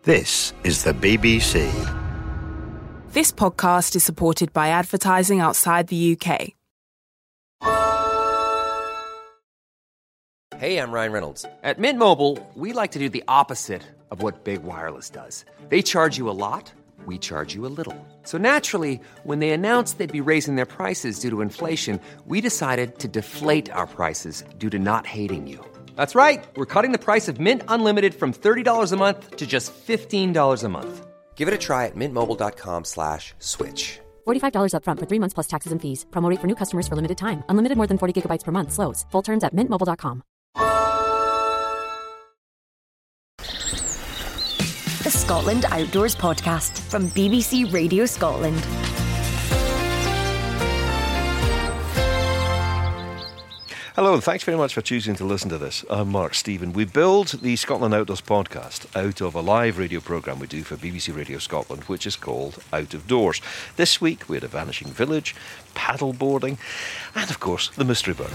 This is the BBC. This podcast is supported by advertising outside the UK. Hey, I'm Ryan Reynolds. At Mint Mobile, we like to do the opposite of what Big Wireless does. They charge you a lot, we charge you a little. So naturally, when they announced they'd be raising their prices due to inflation, we decided to deflate our prices due to not hating you. That's right. We're cutting the price of Mint Unlimited from $30 a month to just $15 a month. Give it a try at mintmobile.com/switch. $45 up front for 3 months plus taxes and fees. Promo rate for new customers for limited time. Unlimited more than 40 gigabytes per month. Slows full terms at mintmobile.com. The Scotland Outdoors Podcast from BBC Radio Scotland. Hello, and thanks very much for choosing to listen to this. I'm Mark Stephen. We build the Scotland Outdoors podcast out of a live radio programme we do for BBC Radio Scotland, which is called Out of Doors. This week we had a vanishing village, paddle boarding, and of course the mystery bird.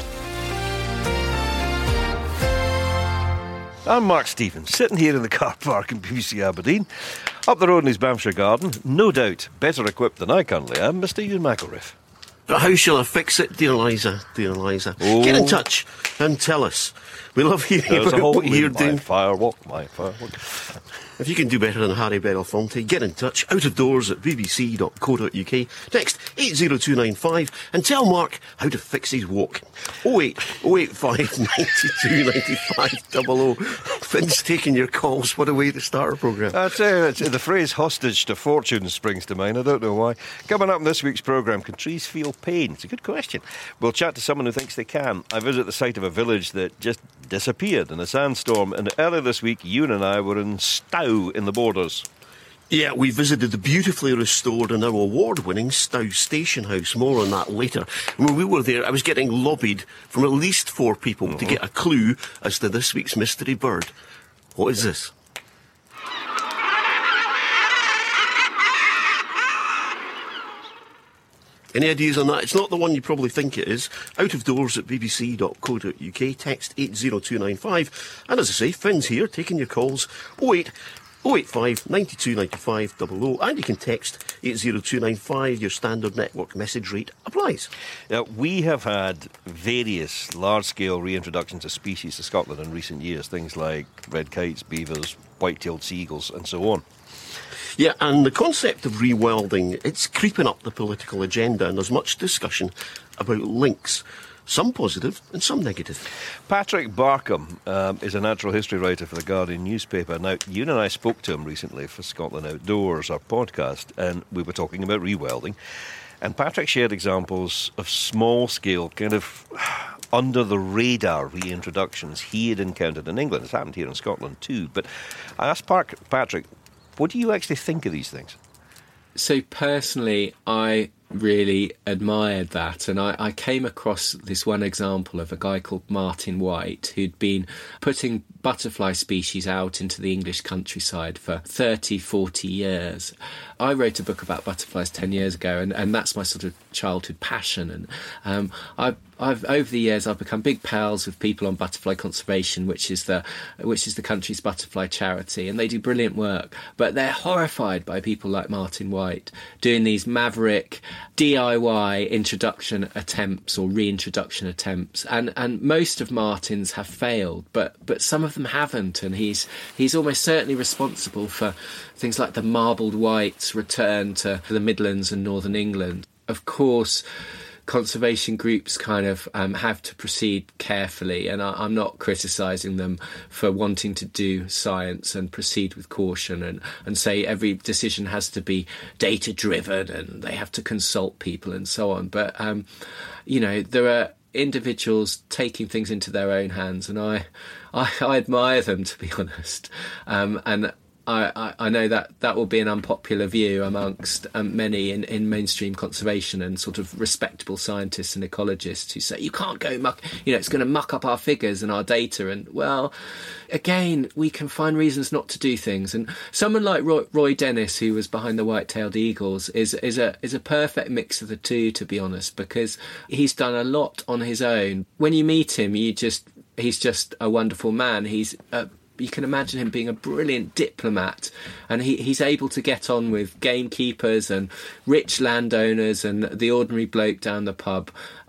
I'm Mark Stephen, sitting here in the car park in BBC Aberdeen. Up the road in his Banffshire garden, no doubt better equipped than I currently am, Mr. Ewan McElriff. But how shall I fix it, dear Liza? Dear Liza, get in touch and tell us. We love hearing about what you're doing. My firework. If you can do better than Harry Belafonte, get in touch. Out of doors at bbc.co.uk. Text 80295 and tell Mark how to fix his walk. 08085 92 95 00. Finn's taking your calls. What a way to start our programme. I tell you, the phrase hostage to fortune springs to mind. I don't know why. Coming up in this week's programme, can trees feel pain? It's a good question. We'll chat to someone who thinks they can. I visit the site of a village that just disappeared in a sandstorm, and earlier this week, Ewan and I were in Stow in the Borders. Yeah, we visited the beautifully restored and now award-winning Stow Station House. More on that later. When we were there, I was getting lobbied from at least 4 people to get a clue as to this week's mystery bird. What is this? Any ideas on that? It's not the one you probably think it is. Out of doors at bbc.co.uk. Text 80295. And as I say, Finn's here taking your calls. 085 92 95 00. And you can text 80295. Your standard network message rate applies. We have had various large-scale reintroductions of species to Scotland in recent years. Things like red kites, beavers, white-tailed seagulls and so on. Yeah, and the concept of rewilding, it's creeping up the political agenda, and there's much discussion about links. Some positive and some negative. Patrick Barkham is a natural history writer for the Guardian newspaper. Now, you and I spoke to him recently for Scotland Outdoors, our podcast, and we were talking about rewilding. And Patrick shared examples of small-scale, kind of under-the-radar reintroductions he had encountered in England. It's happened here in Scotland too. But I asked Patrick, what do you actually think of these things? So personally, I really admired that, and I came across this one example of a guy called Martin White who'd been putting butterfly species out into the English countryside for 30, 40 years. I wrote a book about butterflies 10 years ago, and that's my sort of childhood passion. And I've over the years I've become big pals with people on butterfly conservation, which is the country's butterfly charity, and they do brilliant work. But they're horrified by people like Martin White doing these maverick DIY introduction attempts or reintroduction attempts, and most of Martin's have failed, but some of them haven't, and he's almost certainly responsible for things like the marbled white's return to the Midlands and Northern England. Of course, conservation groups kind of have to proceed carefully, and I'm not criticising them for wanting to do science and proceed with caution and say every decision has to be data driven and they have to consult people and so on. But there are individuals taking things into their own hands, and I admire them, to be honest. And I know that will be an unpopular view amongst many in mainstream conservation and sort of respectable scientists and ecologists who say you can't go it's going to muck up our figures and our data. And well, again, we can find reasons not to do things. And someone like Roy Dennis, who was behind the white-tailed eagles, is a perfect mix of the two, to be honest, because he's done a lot on his own. When you meet him, he's just a wonderful man. He's you can imagine him being a brilliant diplomat, and he's able to get on with gamekeepers and rich landowners and the ordinary bloke down the pub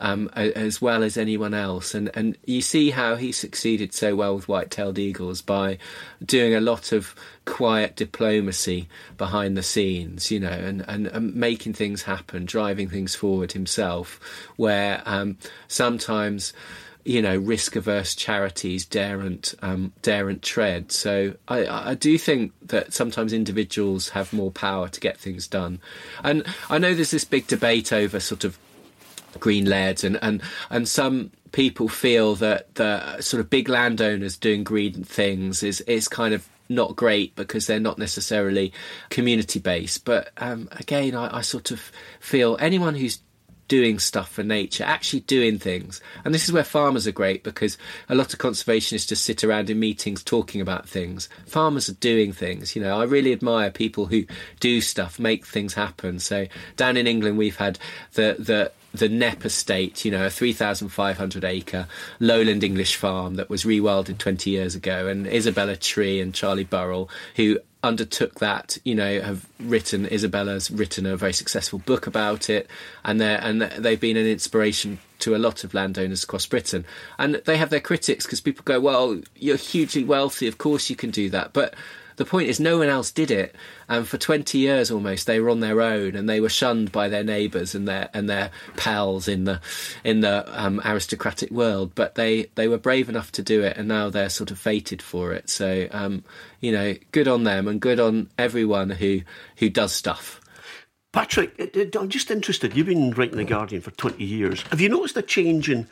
as well as anyone else. And you see how he succeeded so well with white-tailed eagles by doing a lot of quiet diplomacy behind the scenes, you know, and making things happen, driving things forward himself, where sometimes, you know, risk-averse charities daren't tread. So I do think that sometimes individuals have more power to get things done. And I know there's this big debate over sort of green lairds, and some people feel that the sort of big landowners doing green things is kind of not great because they're not necessarily community-based. But again, I sort of feel anyone who's doing stuff for nature, actually doing things. And this is where farmers are great, because a lot of conservationists just sit around in meetings talking about things. Farmers are doing things. You know, I really admire people who do stuff, make things happen. So down in England, we've had the Knepp estate, you know, a 3,500 acre lowland English farm that was rewilded 20 years ago. And Isabella Tree and Charlie Burrell, who undertook that, you know, Isabella's written a very successful book about it, and they've been an inspiration to a lot of landowners across Britain. And they have their critics, because people go, well, you're hugely wealthy, of course you can do that. But the point is, no one else did it, and for 20 years almost they were on their own, and they were shunned by their neighbours and their pals in the aristocratic world. But they were brave enough to do it, and now they're sort of fated for it. So you know, good on them, and good on everyone who does stuff. Patrick, I'm just interested. You've been writing The Guardian for 20 years. Have you noticed a change in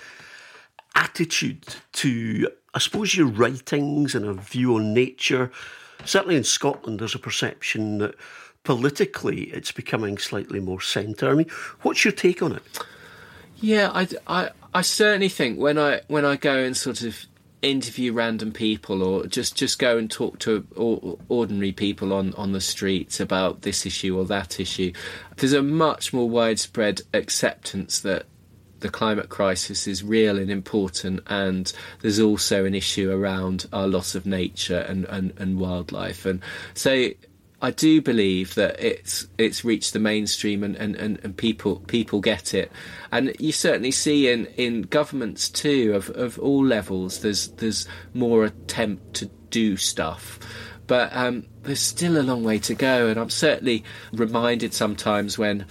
attitude to, I suppose, your writings and a view on nature? Certainly in Scotland, there's a perception that politically it's becoming slightly more centre. I mean, what's your take on it? Yeah, I certainly think when I go and sort of interview random people, or just go and talk to ordinary people on the streets about this issue or that issue, there's a much more widespread acceptance that the climate crisis is real and important, and there's also an issue around our loss of nature and wildlife. And so I do believe that it's reached the mainstream, and people get it. And you certainly see in governments too, of all levels, there's more attempt to do stuff. But there's still a long way to go, and I'm certainly reminded sometimes when,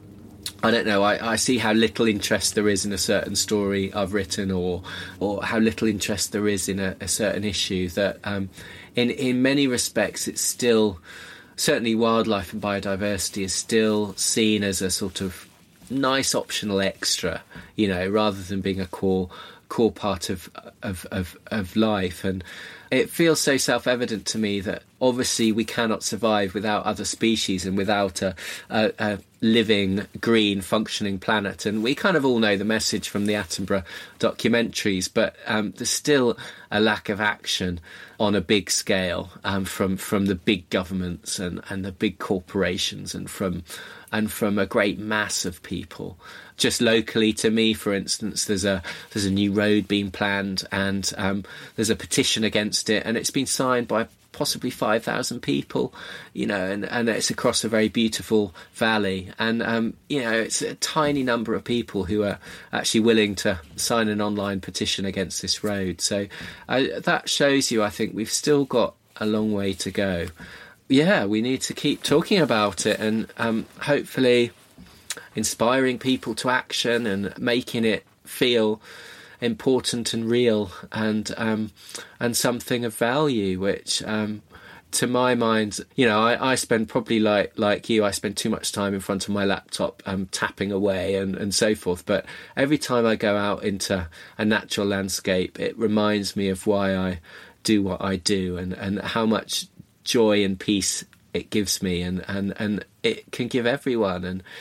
I don't know, I see how little interest there is in a certain story I've written, or how little interest there is in a certain issue, that in many respects it's still, certainly wildlife and biodiversity is still seen as a sort of nice optional extra, you know, rather than being a core part of life. And it feels so self-evident to me that obviously we cannot survive without other species and without a living, green, functioning planet. And we kind of all know the message from the Attenborough documentaries, but there's still a lack of action on a big scale from the big governments and the big corporations, and from a great mass of people. Just locally to me, for instance, there's a new road being planned, and there's a petition against it, and it's been signed by possibly 5,000 people, you know, and it's across a very beautiful valley. And, you know, it's a tiny number of people who are actually willing to sign an online petition against this road. So that shows you, I think, we've still got a long way to go. Yeah, we need to keep talking about it, and hopefully inspiring people to action and making it feel important and real, and something of value, which to my mind, you know, I spend probably like you, I spend too much time in front of my laptop tapping away and so forth. But every time I go out into a natural landscape, it reminds me of why I do what I do, and how much joy and peace it gives me, and it can give everyone. And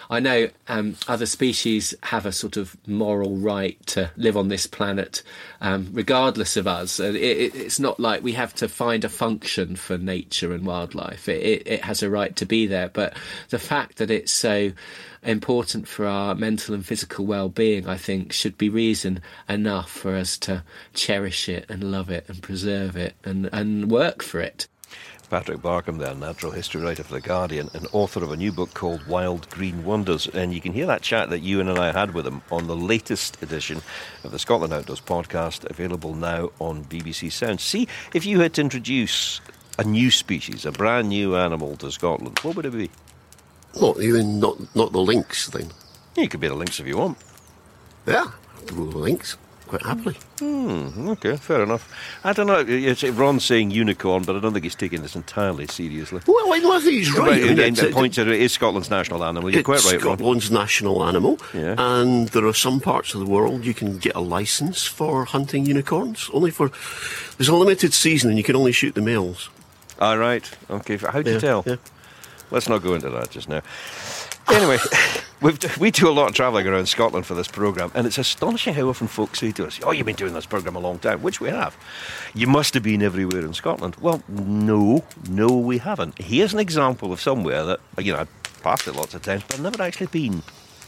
I know other species have a sort of moral right to live on this planet regardless of us. It's not like we have to find a function for nature and wildlife. It has a right to be there. But the fact that it's so important for our mental and physical well-being, I think, should be reason enough for us to cherish it and love it and preserve it and work for it. Patrick Barkham there, natural history writer for The Guardian and author of a new book called Wild Green Wonders. And you can hear that chat that Ewan and I had with him on the latest edition of the Scotland Outdoors podcast, available now on BBC Sound. See, if you had to introduce a new species, a brand new animal to Scotland, what would it be? Not the lynx, then. You could be the lynx if you want. Yeah, I'll go with the lynx. Quite happily. Okay, fair enough. I don't know, Ron's saying unicorn, but I don't think he's taking this entirely seriously. Well, I think he's right. It points out it is Scotland's national animal. You're quite right, Ron. Scotland's national animal, yeah. And there are some parts of the world you can get a licence for hunting unicorns. There's a limited season and you can only shoot the males. All right, okay. How'd you tell? Yeah. Let's not go into that just now. Anyway, we do a lot of travelling around Scotland for this programme, and it's astonishing how often folks say to us, "Oh, you've been doing this programme a long time," which we have. You must have been everywhere in Scotland. Well, no, we haven't. Here's an example of somewhere that, I've passed it lots of times, but I've never actually been.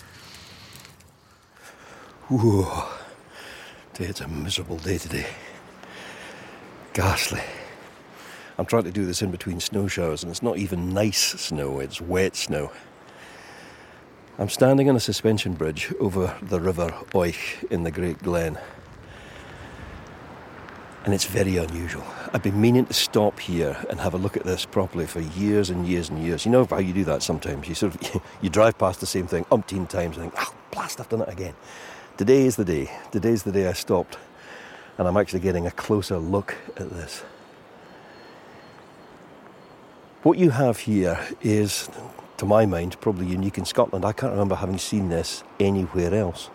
Ooh, it's a miserable day today. Ghastly. I'm trying to do this in between snow showers, and it's not even nice snow, it's wet snow. I'm standing on a suspension bridge over the River Oich in the Great Glen. And it's very unusual. I've been meaning to stop here and have a look at this properly for years and years and years. You know how you do that sometimes? You drive past the same thing umpteen times and think, blast, I've done it again. Today is the day. Today's the day I stopped. And I'm actually getting a closer look at this. What you have here is, to my mind, probably unique in Scotland. I can't remember having seen this anywhere else.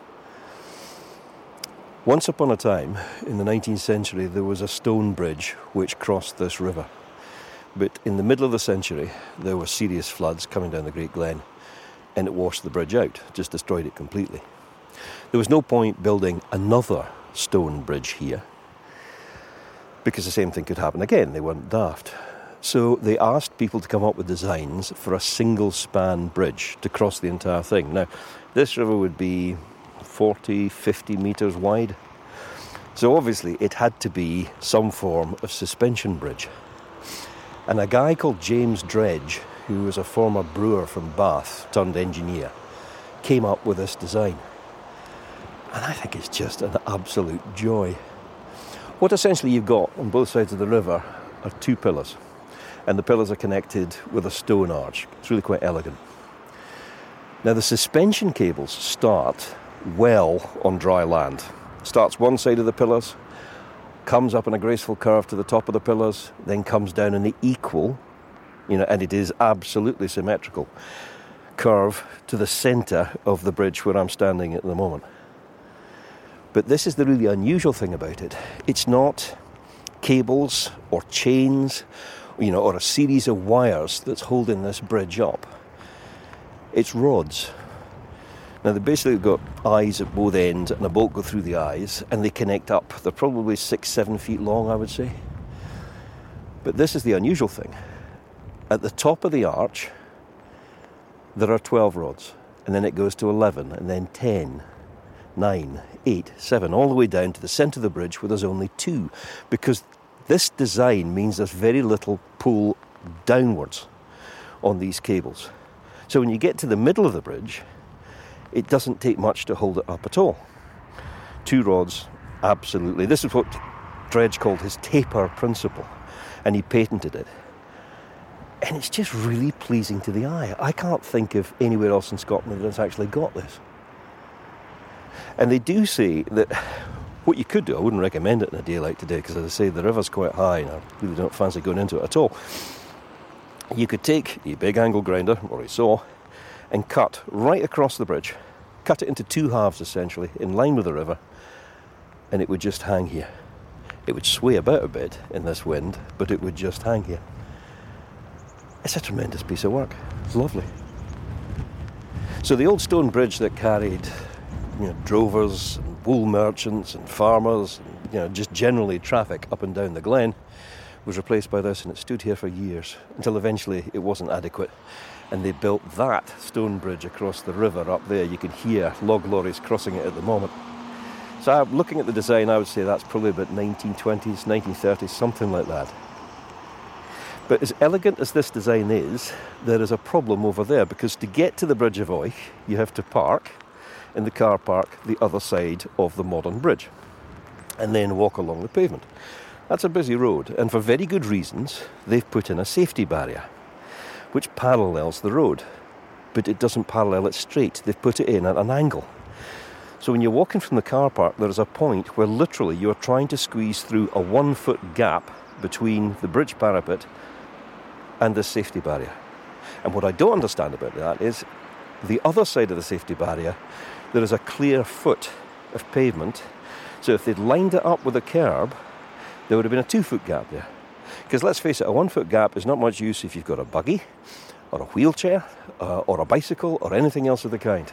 Once upon a time, in the 19th century, there was a stone bridge which crossed this river. But in the middle of the century, there were serious floods coming down the Great Glen, and it washed the bridge out, just destroyed it completely. There was no point building another stone bridge here, because the same thing could happen again. They weren't daft. So they asked people to come up with designs for a single-span bridge to cross the entire thing. Now, this river would be 40, 50 metres wide. So obviously it had to be some form of suspension bridge. And a guy called James Dredge, who was a former brewer from Bath turned engineer, came up with this design. And I think it's just an absolute joy. What essentially you've got on both sides of the river are two pillars. And the pillars are connected with a stone arch. It's really quite elegant. Now the suspension cables start well on dry land. Starts one side of the pillars, comes up in a graceful curve to the top of the pillars, then comes down in the equal, and it is absolutely symmetrical, curve to the centre of the bridge where I'm standing at the moment. But this is the really unusual thing about it. It's not cables or chains, or a series of wires that's holding this bridge up. It's rods. Now, they basically got eyes at both ends and a bolt go through the eyes, and they connect up. They're probably 6-7 feet long, I would say. But this is the unusual thing. At the top of the arch, there are 12 rods, and then it goes to 11, and then 10, 9, 8, 7, all the way down to the centre of the bridge where there's only 2, because this design means there's very little pull downwards on these cables. So when you get to the middle of the bridge, it doesn't take much to hold it up at all. 2 rods, absolutely. This is what Dredge called his taper principle, and he patented it. And it's just really pleasing to the eye. I can't think of anywhere else in Scotland that's actually got this. And they do say that what you could do, I wouldn't recommend it in a day like today, because as I say, the river's quite high and I really don't fancy going into it at all. You could take a big angle grinder, or a saw, and cut right across the bridge, cut it into 2 halves essentially, in line with the river, and it would just hang here. It would sway about a bit in this wind, but it would just hang here. It's a tremendous piece of work. It's lovely. So the old stone bridge that carried, drovers and wool merchants and farmers, and, just generally traffic up and down the glen, was replaced by this, and it stood here for years until eventually it wasn't adequate, and they built that stone bridge across the river up there. You can hear log lorries crossing it at the moment. So looking at the design, I would say that's probably about 1920s, 1930s, something like that. But as elegant as this design is, there is a problem over there, because to get to the Bridge of Oich, you have to park in the car park the other side of the modern bridge and then walk along the pavement. That's a busy road, and for very good reasons, they've put in a safety barrier which parallels the road, but it doesn't parallel it straight. They've put it in at an angle. So when you're walking from the car park, there is a point where literally you're trying to squeeze through a 1 foot gap between the bridge parapet and the safety barrier. And what I don't understand about that is the other side of the safety barrier, there is a clear foot of pavement. So if they'd lined it up with a curb, there would have been a 2 foot gap there. Because let's face it, a 1 foot gap is not much use if you've got a buggy or a wheelchair or a bicycle or anything else of the kind.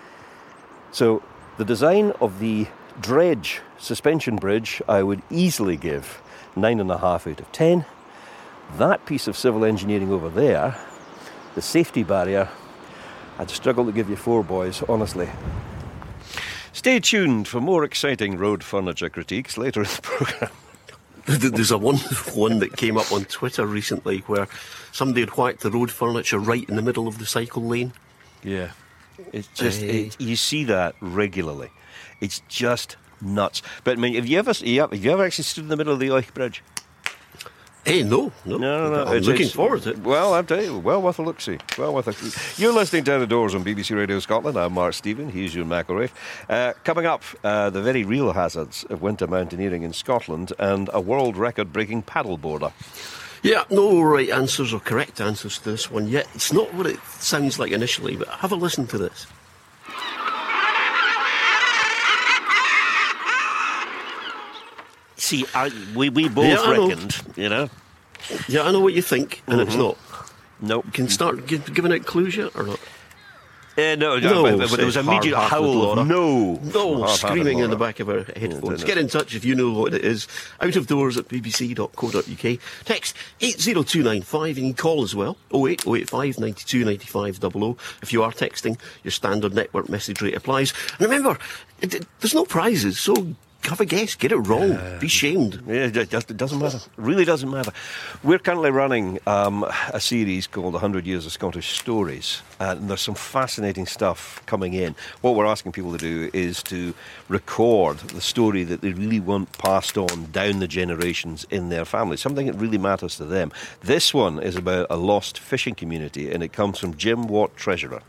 So the design of the dredge suspension bridge, I would easily give 9.5 out of 10. That piece of civil engineering over there, the safety barrier, I'd struggle to give you 4, boys, honestly. Stay tuned for more exciting road furniture critiques later in the programme. There's a one that came up on Twitter recently where somebody had whacked the road furniture right in the middle of the cycle lane. Yeah. It's just, you see that regularly. It's just nuts. But I mean, have you ever actually stood in the middle of the Oich Bridge? No. I'm looking forward to it. Well, I'll tell you, well worth a look-see. You're listening to Out of Doors on BBC Radio Scotland. I'm Mark Stephen. He's Ewan McElraith. Coming up, the very real hazards of winter mountaineering in Scotland and a world record-breaking paddleboarder. Yeah, no right answers or correct answers to this one yet. It's not what it sounds like initially, but have a listen to this. See, we both reckoned, Yeah, I know what you think, and it's not. Nope. You can start giving out clues yet, or not? No, but there was an immediate howl of no, screaming in the back of our headphones. Get in touch if you know what it is. outofdoors@bbc.co.uk. Text 80295, and you can call as well, 08085 92 95 00. If you are texting, your standard network message rate applies. And remember, there's no prizes, so have a guess, get it wrong, be shamed. Yeah, it doesn't matter. It really doesn't matter. We're currently running a series called 100 Years of Scottish Stories, and there's some fascinating stuff coming in. What we're asking people to do is to record the story that they really want passed on down the generations in their family, something that really matters to them. This one is about a lost fishing community, and it comes from Jim Watt, Treasurer.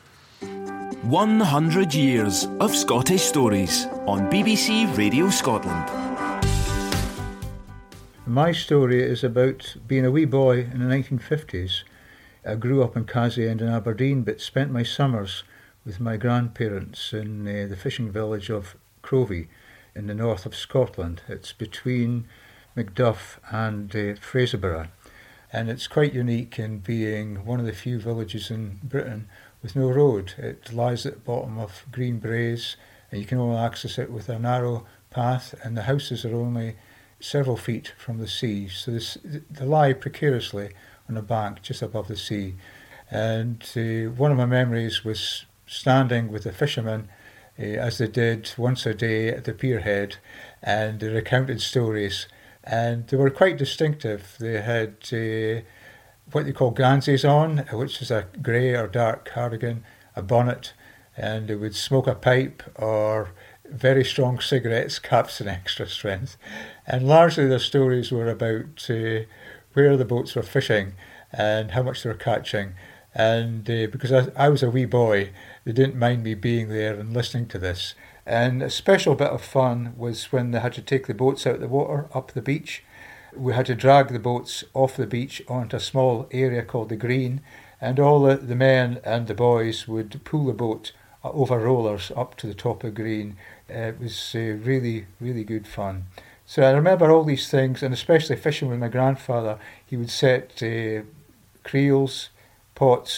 100 Years of Scottish Stories on BBC Radio Scotland. My story is about being a wee boy in the 1950s. I grew up in Cazzie-End in Aberdeen, but spent my summers with my grandparents in the fishing village of Crovey in the north of Scotland. It's between Macduff and Fraserburgh, and it's quite unique in being one of the few villages in Britain with no road. It lies at the bottom of Green Braes, and you can only access it with a narrow path, and the houses are only several feet from the sea. So they lie precariously on a bank just above the sea. And one of my memories was standing with the fishermen, as they did once a day at the pierhead, and they recounted stories. And they were quite distinctive. They had what they call ganzies on, which is a grey or dark cardigan, a bonnet, and they would smoke a pipe or very strong cigarettes, caps and extra strength. And largely their stories were about where the boats were fishing and how much they were catching. And because I was a wee boy, they didn't mind me being there and listening to this. And a special bit of fun was when they had to take the boats out of the water up the beach. We had to drag the boats off the beach onto a small area called the Green, and all the men and the boys would pull the boat over rollers up to the top of Green. It was really, really good fun. So I remember all these things, and especially fishing with my grandfather. He would set creels, pots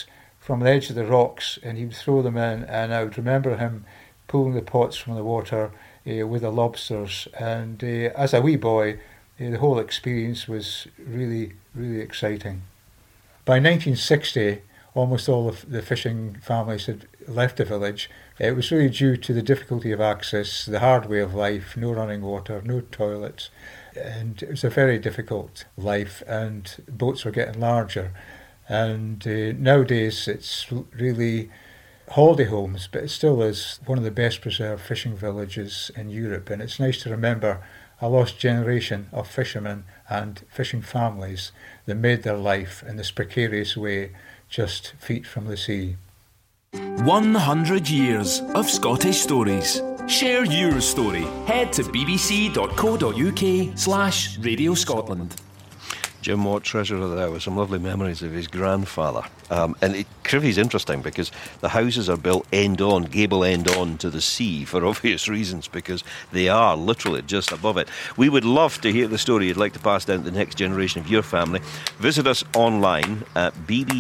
from the edge of the rocks, and he would throw them in, and I would remember him pulling the pots from the water with the lobsters. And as a wee boy, the whole experience was really, really exciting. By 1960, almost all of the fishing families had left the village. It was really due to the difficulty of access, the hard way of life, no running water, no toilets, and it was a very difficult life, and boats were getting larger. And nowadays it's really holiday homes, but it still is one of the best preserved fishing villages in Europe, and it's nice to remember a lost generation of fishermen and fishing families that made their life in this precarious way just feet from the sea. 100 years of Scottish stories. Share your story. Head to bbc.co.uk/Radio Scotland. Jim Watt, treasurer there, with some lovely memories of his grandfather. And Crivy's interesting because the houses are built end-on, gable end-on to the sea for obvious reasons, because they are literally just above it. We would love to hear the story you'd like to pass down to the next generation of your family. Visit us online at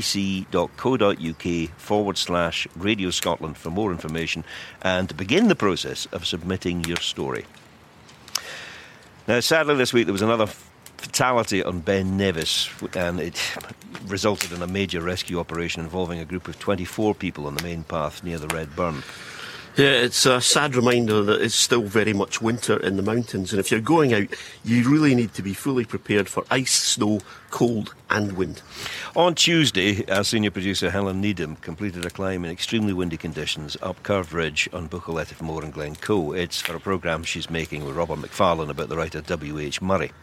bbc.co.uk/Radio Scotland for more information and to begin the process of submitting your story. Now, sadly this week there was another fatality on Ben Nevis, and it resulted in a major rescue operation involving a group of 24 people on the main path near the Red Burn. Yeah, it's a sad reminder that it's still very much winter in the mountains, and if you're going out, you really need to be fully prepared for ice, snow, cold and wind. On Tuesday, our senior producer Helen Needham completed a climb in extremely windy conditions up Curved Ridge on Buccleuch Moor in Glencoe. It's for a programme she's making with Robert McFarlane about the writer W.H. Murray.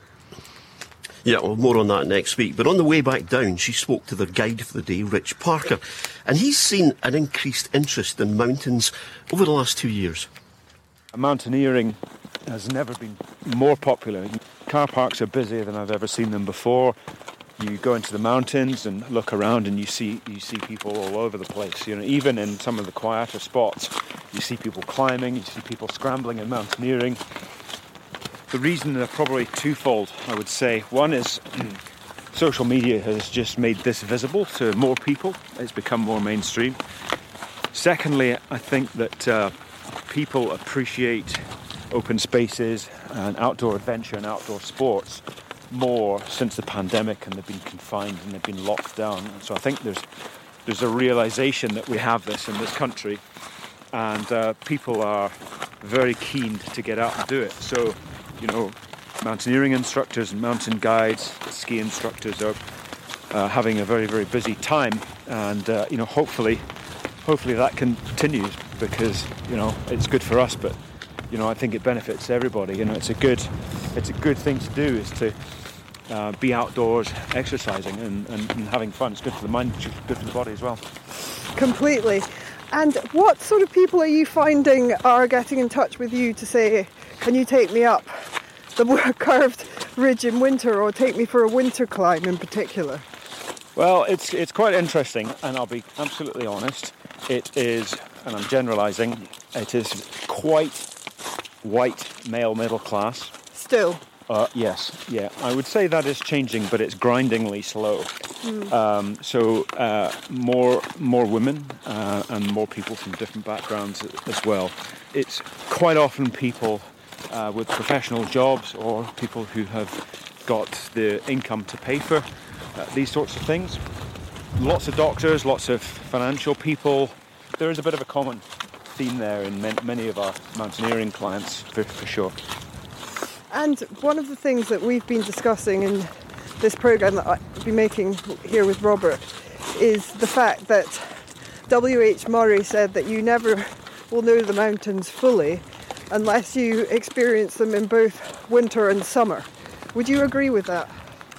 Yeah, well, more on that next week. But on the way back down, she spoke to their guide for the day, Rich Parker, and he's seen an increased interest in mountains over the last 2 years. Mountaineering has never been more popular. Car parks are busier than I've ever seen them before. You go into the mountains and look around, and you see people all over the place. You know, even in some of the quieter spots, you see people climbing, you see people scrambling and mountaineering. The reason are probably twofold, I would say. One is social media has just made this visible to more people. It's become more mainstream. Secondly, I think that people appreciate open spaces and outdoor adventure and outdoor sports more since the pandemic, and they've been confined and they've been locked down. And so I think there's a realisation that we have this in this country, and people are very keen to get out and do it. So, you know, mountaineering instructors and mountain guides, ski instructors are having a very, very busy time, and you know, hopefully that continues, because you know it's good for us, but you know I think it benefits everybody. You know, it's a good thing to do, is to be outdoors, exercising and having fun. It's good for the mind, it's good for the body as well. Completely. And what sort of people are you finding are getting in touch with you to say, can you take me up the Curved Ridge in winter, or take me for a winter climb in particular? Well, it's quite interesting, and I'll be absolutely honest. It is, and I'm generalising, it is quite white male middle class. Still? Yes, yeah. I would say that is changing, but it's grindingly slow. So more women and more people from different backgrounds as well. It's quite often people with professional jobs, or people who have got the income to pay for these sorts of things. Lots of doctors, lots of financial people. There is a bit of a common theme there in many of our mountaineering clients, for sure. And one of the things that we've been discussing in this programme that I've been making here with Robert is the fact that W.H. Murray said that you never will know the mountains fully unless you experience them in both winter and summer. Would you agree with that?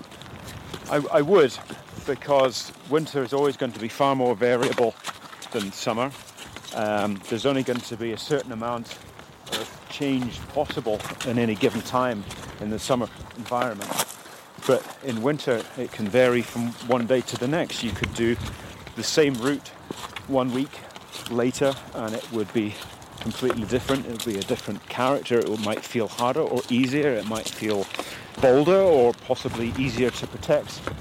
I would, because winter is always going to be far more variable than summer. There's only going to be a certain amount of change possible in any given time in the summer environment. But in winter, it can vary from one day to the next. You could do the same route 1 week later, and it would be completely different. It would be a different character. It might feel harder or easier. It might feel bolder or possibly easier to protect.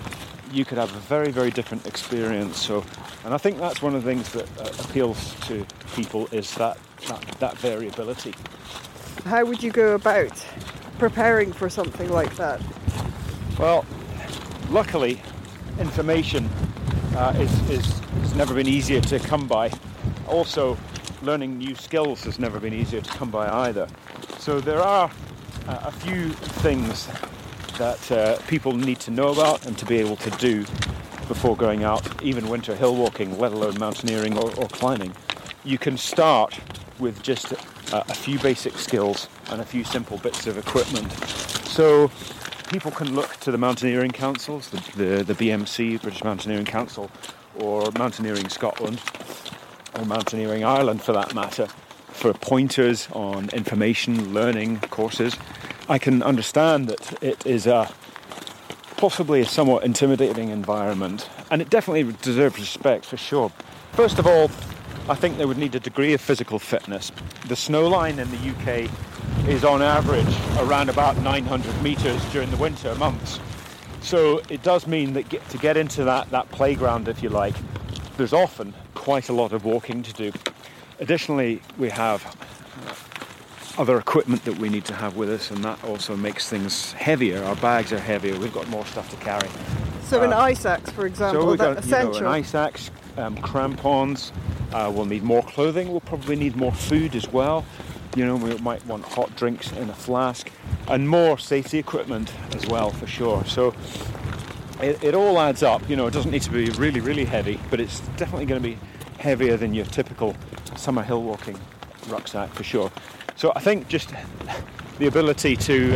you could have a very, very different experience. So, and I think that's one of the things that appeals to people is that variability. How would you go about preparing for something like that? Well, luckily, information is never been easier to come by. Also, learning new skills has never been easier to come by either. So there are a few things that people need to know about and to be able to do before going out, even winter hill walking, let alone mountaineering or climbing. You can start with just a few basic skills and a few simple bits of equipment. So people can look to the mountaineering councils, the BMC, British Mountaineering Council, or Mountaineering Scotland, or Mountaineering Ireland for that matter, for pointers on information, learning courses. I can understand that it is possibly a somewhat intimidating environment, and it definitely deserves respect for sure. First of all, I think they would need a degree of physical fitness. The snow line in the UK is on average around about 900 metres during the winter months. So it does mean that to get into that playground, if you like, there's often quite a lot of walking to do. Additionally, we have other equipment that we need to have with us, and that also makes things heavier. Our bags are heavier, we've got more stuff to carry. So an ice axe, for example, that's essential. An ice axe, crampons, we'll need more clothing, we'll probably need more food as well. We might want hot drinks in a flask, and more safety equipment as well, for sure. So it all adds up. It doesn't need to be really, really heavy, but it's definitely going to be heavier than your typical summer hill walking rucksack, for sure. So I think just the ability to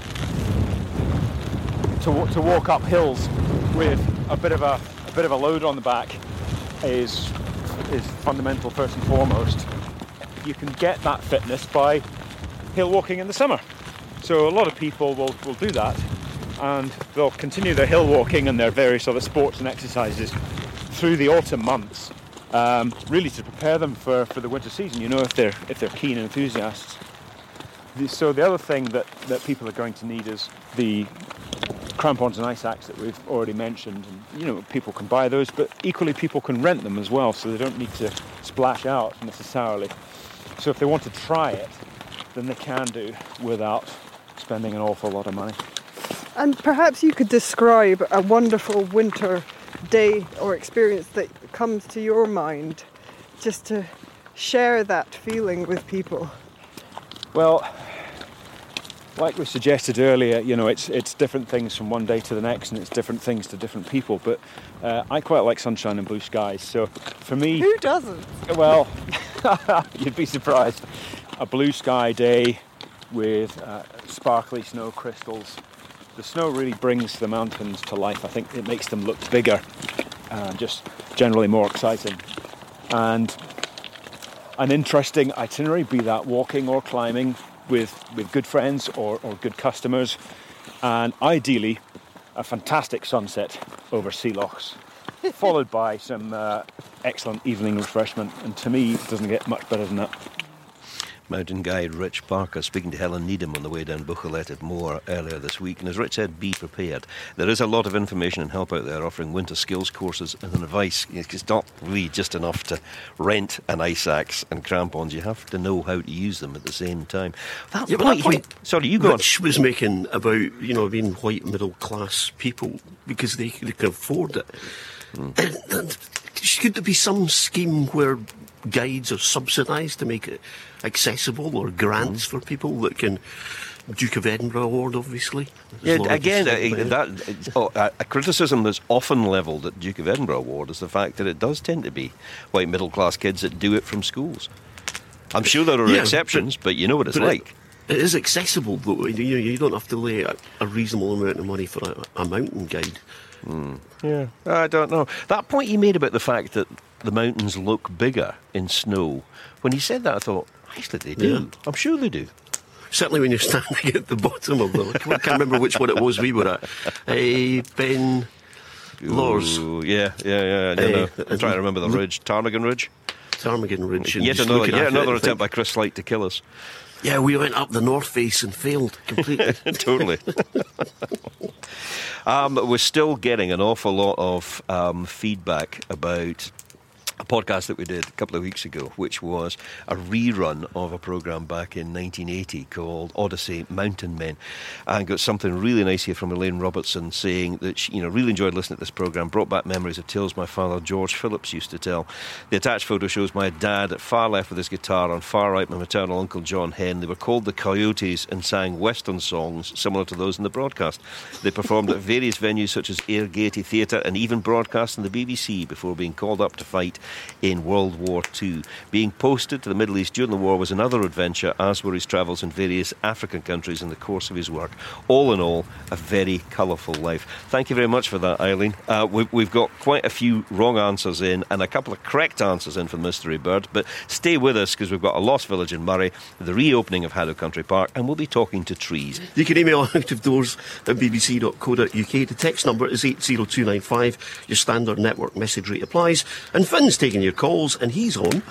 walk up hills with a bit of a load on the back is fundamental first and foremost. You can get that fitness by hill walking in the summer. So a lot of people will do that, and they'll continue their hill walking and their various other sports and exercises through the autumn months, really to prepare them for the winter season, if they're keen enthusiasts. So the other thing that people are going to need is the crampons and ice axe that we've already mentioned. And, people can buy those, but equally people can rent them as well, so they don't need to splash out necessarily. So if they want to try it, then they can do without spending an awful lot of money. And perhaps you could describe a wonderful winter day or experience that comes to your mind, just to share that feeling with people. Well, like we suggested earlier, it's different things from one day to the next, and it's different things to different people. But I quite like sunshine and blue skies. So for me, who doesn't? Well, you'd be surprised. A blue sky day with sparkly snow crystals. The snow really brings the mountains to life. I think it makes them look bigger and just generally more exciting. And an interesting itinerary, be that walking or climbing with good friends or good customers, and ideally a fantastic sunset over Sea Lochs, followed by some excellent evening refreshment. And to me, it doesn't get much better than that. Mountain guide Rich Parker speaking to Helen Needham on the way down Buchalet at Moor earlier this week. And as Rich said, be prepared. There is a lot of information and help out there offering winter skills courses and advice. It's not really just enough to rent an ice axe and crampons. You have to know how to use them at the same time. That point sorry, you go Rich was making about, being white middle class people because they can afford it. And could there be some scheme where guides are subsidised to make it accessible, or grants for people that can? Duke of Edinburgh Award, obviously. Yeah, again, a criticism that's often levelled at Duke of Edinburgh Award is the fact that it does tend to be white middle class kids that do it from schools. I'm sure there are exceptions, but you know what it's like. It is accessible, though. You don't have to lay a reasonable amount of money for a mountain guide. Yeah, I don't know. That point you made about the fact that the mountains look bigger in snow, when you said that I thought, actually they do. Yeah. I'm sure they do. Certainly when you're standing at the bottom of them. I can't remember which one it was we were at. Ben Lors. Yeah. I'm trying to remember the ridge. Ptarmigan Ridge? Ptarmigan Ridge. Yet another attempt by Chris Slight to kill us. Yeah, we went up the North Face and failed completely. Totally. We're still getting an awful lot of feedback about a podcast that we did a couple of weeks ago, which was a rerun of a programme back in 1980 called Odyssey Mountain Men. And got something really nice here from Elaine Robertson saying that she really enjoyed listening to this programme, brought back memories of tales my father George Phillips used to tell. The attached photo shows my dad at far left with his guitar, on far right my maternal uncle John Henn. They were called the Coyotes and sang Western songs similar to those in the broadcast. They performed at various venues such as Ayr Gaiety Theatre and even broadcast on the BBC before being called up to fight in World War II. Being posted to the Middle East during the war was another adventure, as were his travels in various African countries in the course of his work. All in all, a very colourful life. Thank you very much for that, Eileen. We've got quite a few wrong answers in and a couple of correct answers in for the Mystery Bird, but stay with us because we've got a lost village in Murray, the reopening of Haddow Country Park, and we'll be talking to trees. You can email outofdoors@bbc.co.uk. The text number is 80295. Your standard network message rate applies. And Finn's taking your calls, and he's on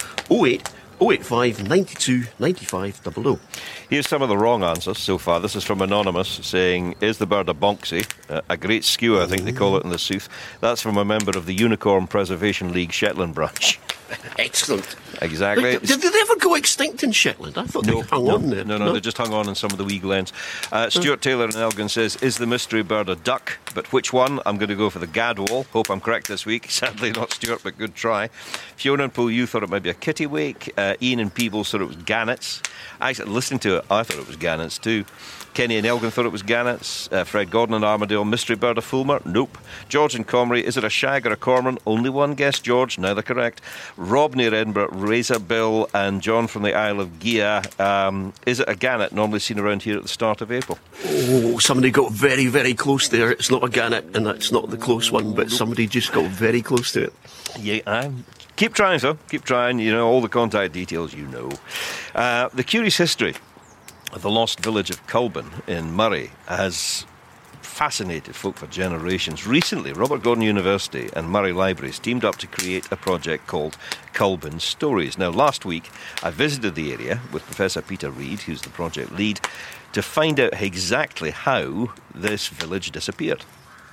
08085 92 95 00. Here's some of the wrong answers so far. This is from Anonymous saying, is the bird a bonksy? A great skewer, I think they call it in the South. That's from a member of the Unicorn Preservation League Shetland branch. Excellent. Exactly. Did they ever go extinct in Shetland? I thought they hung on there. No, they just hung on in some of the wee glens. Stuart Taylor in Elgin says, is the mystery bird a duck? But which one? I'm going to go for the gadwall. Hope I'm correct this week. Sadly not Stuart, but good try. Fiona and Pooh, you thought it might be a kittiwake. Ian and Peebles thought it was gannets. Actually, listening to it, I thought it was gannets too. Kenny and Elgin thought it was gannets. Fred Gordon and Armadale, mystery bird a fulmar? Nope. George and Comrie, is it a shag or a cormorant? Only one guess, George, neither correct. Rob near Edinburgh, Razor Bill, and John from the Isle of Gia. Is it a gannet, normally seen around here at the start of April? Oh, somebody got very, very close there. It's not a gannet, and that's not the close one, but somebody just got very close to it. Yeah, keep trying, sir. Keep trying. You know, all the contact details you know. The curious history of the lost village of Culbin in Murray has fascinated folk for generations. Recently, Robert Gordon University and Murray Libraries teamed up to create a project called Culbin Stories. Now, last week, I visited the area with Professor Peter Reid, who's the project lead, to find out exactly how this village disappeared.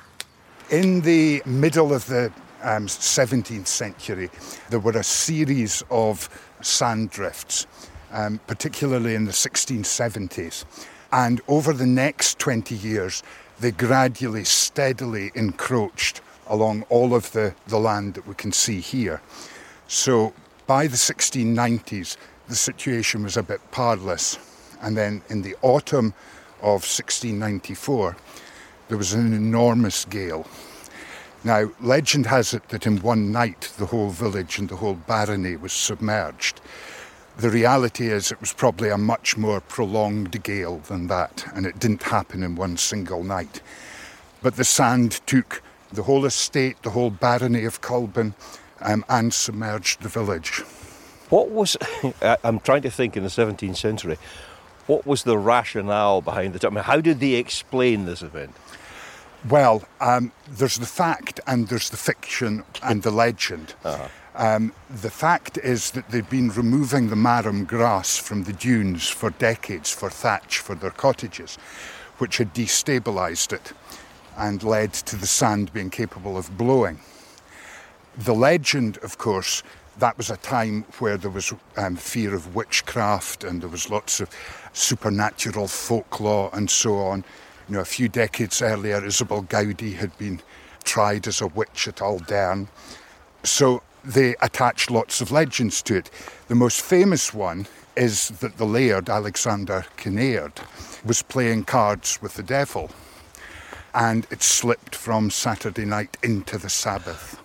In the middle of the 17th century, there were a series of sand drifts, particularly in the 1670s. And over the next 20 years, they gradually, steadily encroached along all of the land that we can see here. So by the 1690s, the situation was a bit parlous. And then in the autumn of 1694, there was an enormous gale. Now, legend has it that in one night, the whole village and the whole barony was submerged. The reality is it was probably a much more prolonged gale than that, and it didn't happen in one single night. But the sand took the whole estate, the whole barony of Culbin, and submerged the village. What was, I'm trying to think in the 17th century, what was the rationale behind it? I mean, how did they explain this event? Well, there's the fact and there's the fiction and the legend. Uh-huh. The fact is that they'd been removing the marram grass from the dunes for decades for thatch for their cottages, which had destabilised it and led to the sand being capable of blowing. The legend, of course, that was a time where there was fear of witchcraft and there was lots of supernatural folklore and so on. You know, a few decades earlier, Isabel Gowdy had been tried as a witch at Aldern. So they attached lots of legends to it. The most famous one is that the laird, Alexander Kinnaird, was playing cards with the devil, and it slipped from Saturday night into the Sabbath.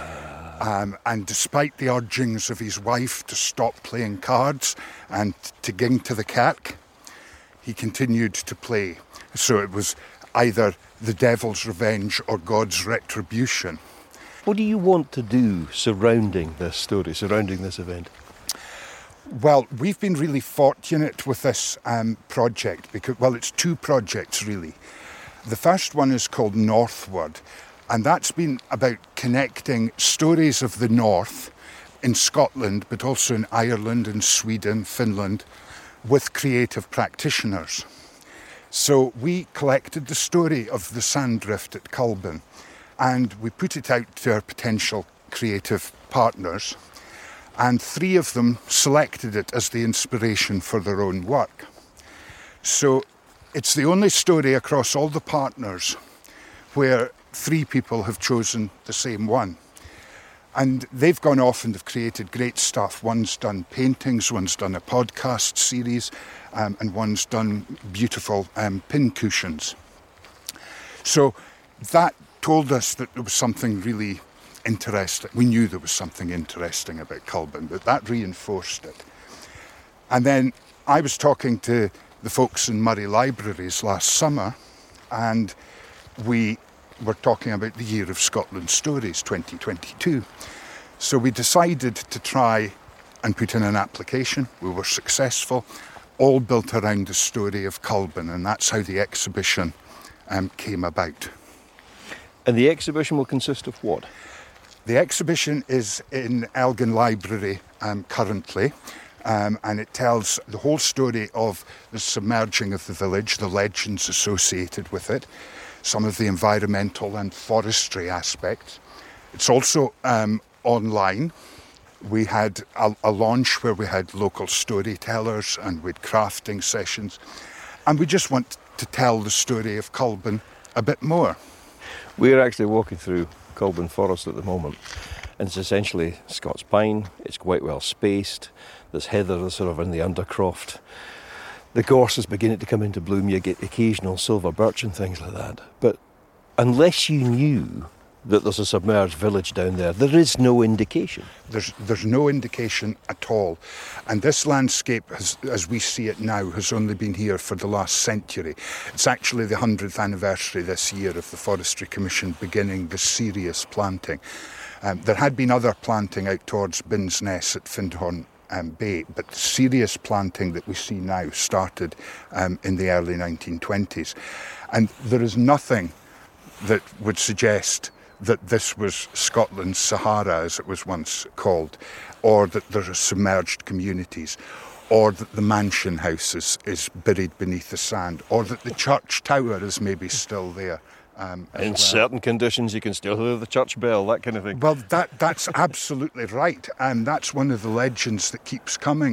And despite the urgings of his wife to stop playing cards and to ging to the kirk, he continued to play. So it was either the devil's revenge or God's retribution. What do you want to do surrounding this story, surrounding this event? Well, we've been really fortunate with this project because, well, it's two projects really. The first one is called Northward, and that's been about connecting stories of the North in Scotland, but also in Ireland and Sweden, Finland, with creative practitioners. So we collected the story of the sand drift at Culbin and we put it out to our potential creative partners, and 3 of them selected it as the inspiration for their own work. So it's the only story across all the partners where 3 people have chosen the same one. And they've gone off and have created great stuff. One's done paintings, one's done a podcast series, and one's done beautiful pin cushions. So that told us that there was something really interesting. We knew there was something interesting about Culbin, but that reinforced it. And then I was talking to the folks in Murray Libraries last summer, and we were talking about the Year of Scotland Stories 2022. So we decided to try and put in an application. We were successful, all built around the story of Culbin, and that's how the exhibition came about. And the exhibition will consist of what? The exhibition is in Elgin Library currently, and it tells the whole story of the submerging of the village, the legends associated with it, some of the environmental and forestry aspects. It's also online. We had a launch where we had local storytellers and we had crafting sessions, and we just want to tell the story of Culbin a bit more. We're actually walking through Culbin Forest at the moment, and it's essentially Scots pine. It's quite well spaced. There's heather that's sort of in the undercroft. The gorse is beginning to come into bloom. You get occasional silver birch and things like that. But unless you knew that there's a submerged village down there, there is no indication. There's no indication at all. And this landscape, as we see it now, has only been here for the last century. It's actually the 100th anniversary this year of the Forestry Commission beginning the serious planting. There had been other planting out towards Binns Ness at Findhorn Bay, but the serious planting that we see now started in the early 1920s. And there is nothing that would suggest that this was Scotland's Sahara, as it was once called, or that there are submerged communities, or that the mansion house is buried beneath the sand, or that the church tower is maybe still there. In certain conditions, you can still hear the church bell, that kind of thing. Well, that's absolutely right, and that's one of the legends that keeps coming.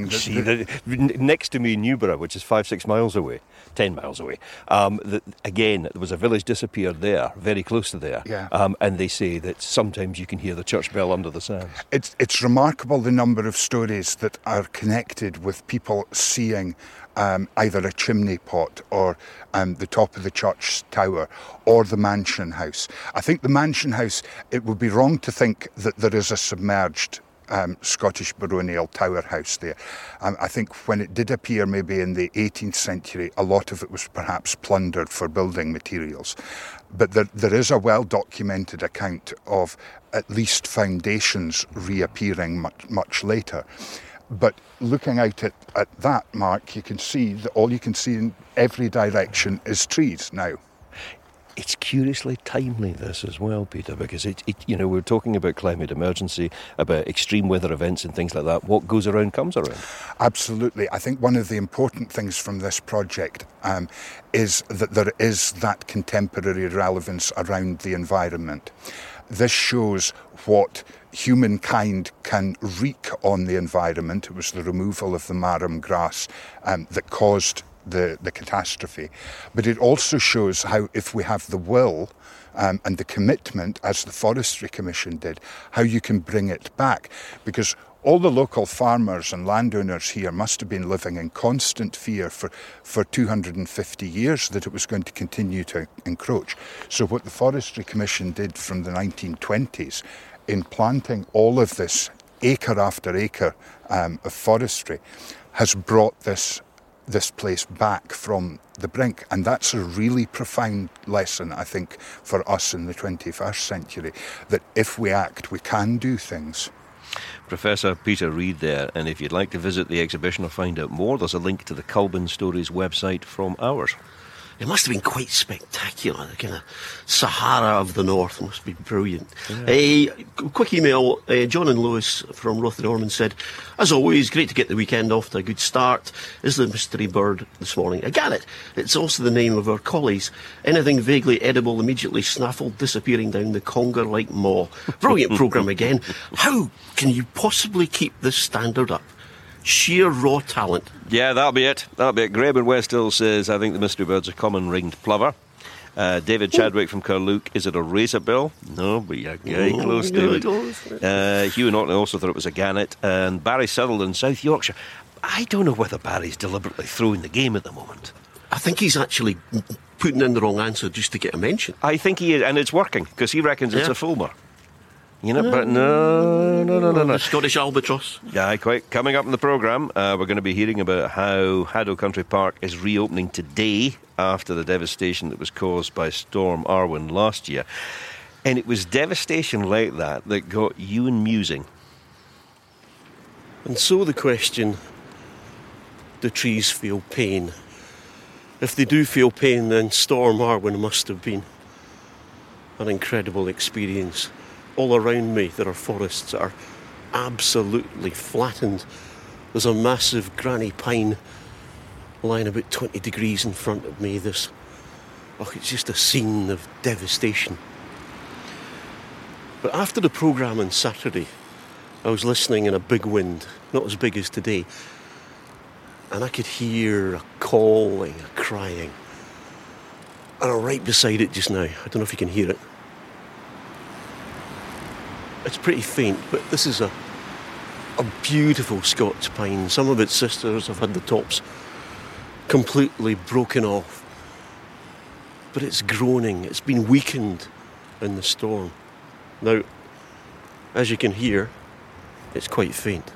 Next to me in Newborough, which is 5-6 miles away, 10 miles away, again, there was a village disappeared there, very close to there, and they say that sometimes you can hear the church bell under the sands. It's remarkable the number of stories that are connected with people seeing either a chimney pot or the top of the church tower or the mansion house. I think the mansion house, it would be wrong to think that there is a submerged Scottish baronial tower house there. I think when it did appear maybe in the 18th century, a lot of it was perhaps plundered for building materials. But there is a well-documented account of at least foundations reappearing much later. But looking out at that, Mark, you can see that all you can see in every direction is trees now. It's curiously timely, this as well, Peter, because we're talking about climate emergency, about extreme weather events and things like that. What goes around comes around. Absolutely. I think one of the important things from this project is that there is that contemporary relevance around the environment. This shows what humankind can wreak on the environment. It was the removal of the marram grass that caused the catastrophe. But it also shows how, if we have the will and the commitment, as the Forestry Commission did, how you can bring it back. Because all the local farmers and landowners here must have been living in constant fear for 250 years that it was going to continue to encroach. So what the Forestry Commission did from the 1920s in planting all of this acre after acre of forestry has brought this place back from the brink. And that's a really profound lesson, I think, for us in the 21st century, that if we act, we can do things. Professor Peter Reid there, and if you'd like to visit the exhibition or find out more, there's a link to the Culbin Stories website from ours. It must have been quite spectacular, the kind of Sahara of the North. It must be brilliant. A quick email, John and Lewis from Rotherham said, as always, great to get the weekend off to a good start. Is the mystery bird this morning a gannet? It's also the name of our collies. Anything vaguely edible immediately snaffled, disappearing down the conger like maw. Brilliant programme again. How can you possibly keep this standard up? Sheer raw talent. Yeah, that'll be it. Graham in West Hill says, I think the mystery bird's a common ringed plover. David Chadwick from Carluke, is it a razorbill? No, but you're very close, David. Hugh and Orkney also thought it was a gannet. And Barry Sutherland, South Yorkshire. I don't know whether Barry's deliberately throwing the game at the moment. I think he's actually putting in the wrong answer just to get a mention. I think he is, and it's working, because he reckons it's a Fulmer. You know, but no. The Scottish albatross. Yeah, quite. Coming up in the programme, we're going to be hearing about how Haddo Country Park is reopening today after the devastation that was caused by Storm Arwen last year. And it was devastation like that got Ewan musing. And so the question, do trees feel pain? If they do feel pain, then Storm Arwen must have been an incredible experience. All around me, there are forests that are absolutely flattened. There's a massive granny pine lying about 20 degrees in front of me. It's just a scene of devastation. But after the programme on Saturday, I was listening in a big wind, not as big as today, and I could hear a calling, a crying. And I'm right beside it just now. I don't know if you can hear it. It's pretty faint, but this is a beautiful Scots pine. Some of its sisters have had the tops completely broken off. But it's groaning. It's been weakened in the storm. Now, as you can hear, it's quite faint.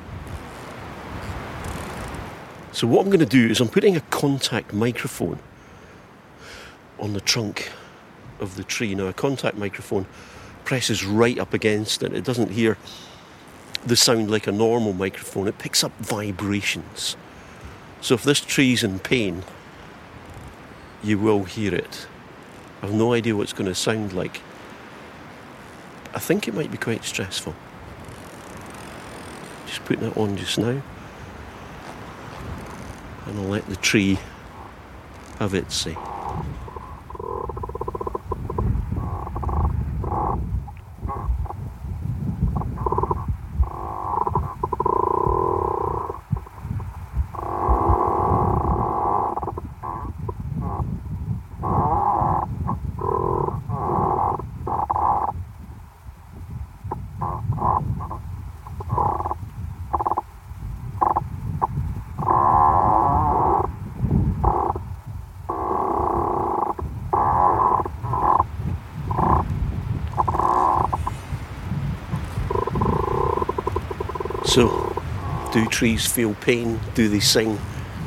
So what I'm going to do is I'm putting a contact microphone on the trunk of the tree. Now, a contact microphone presses right up against it. It doesn't hear the sound like a normal microphone. It picks up vibrations. So if this tree's in pain, you will hear it. I've no idea what it's going to sound like. I think it might be quite stressful. Just putting it on just now. And I'll let the tree have its say. So, do trees feel pain? Do they sing?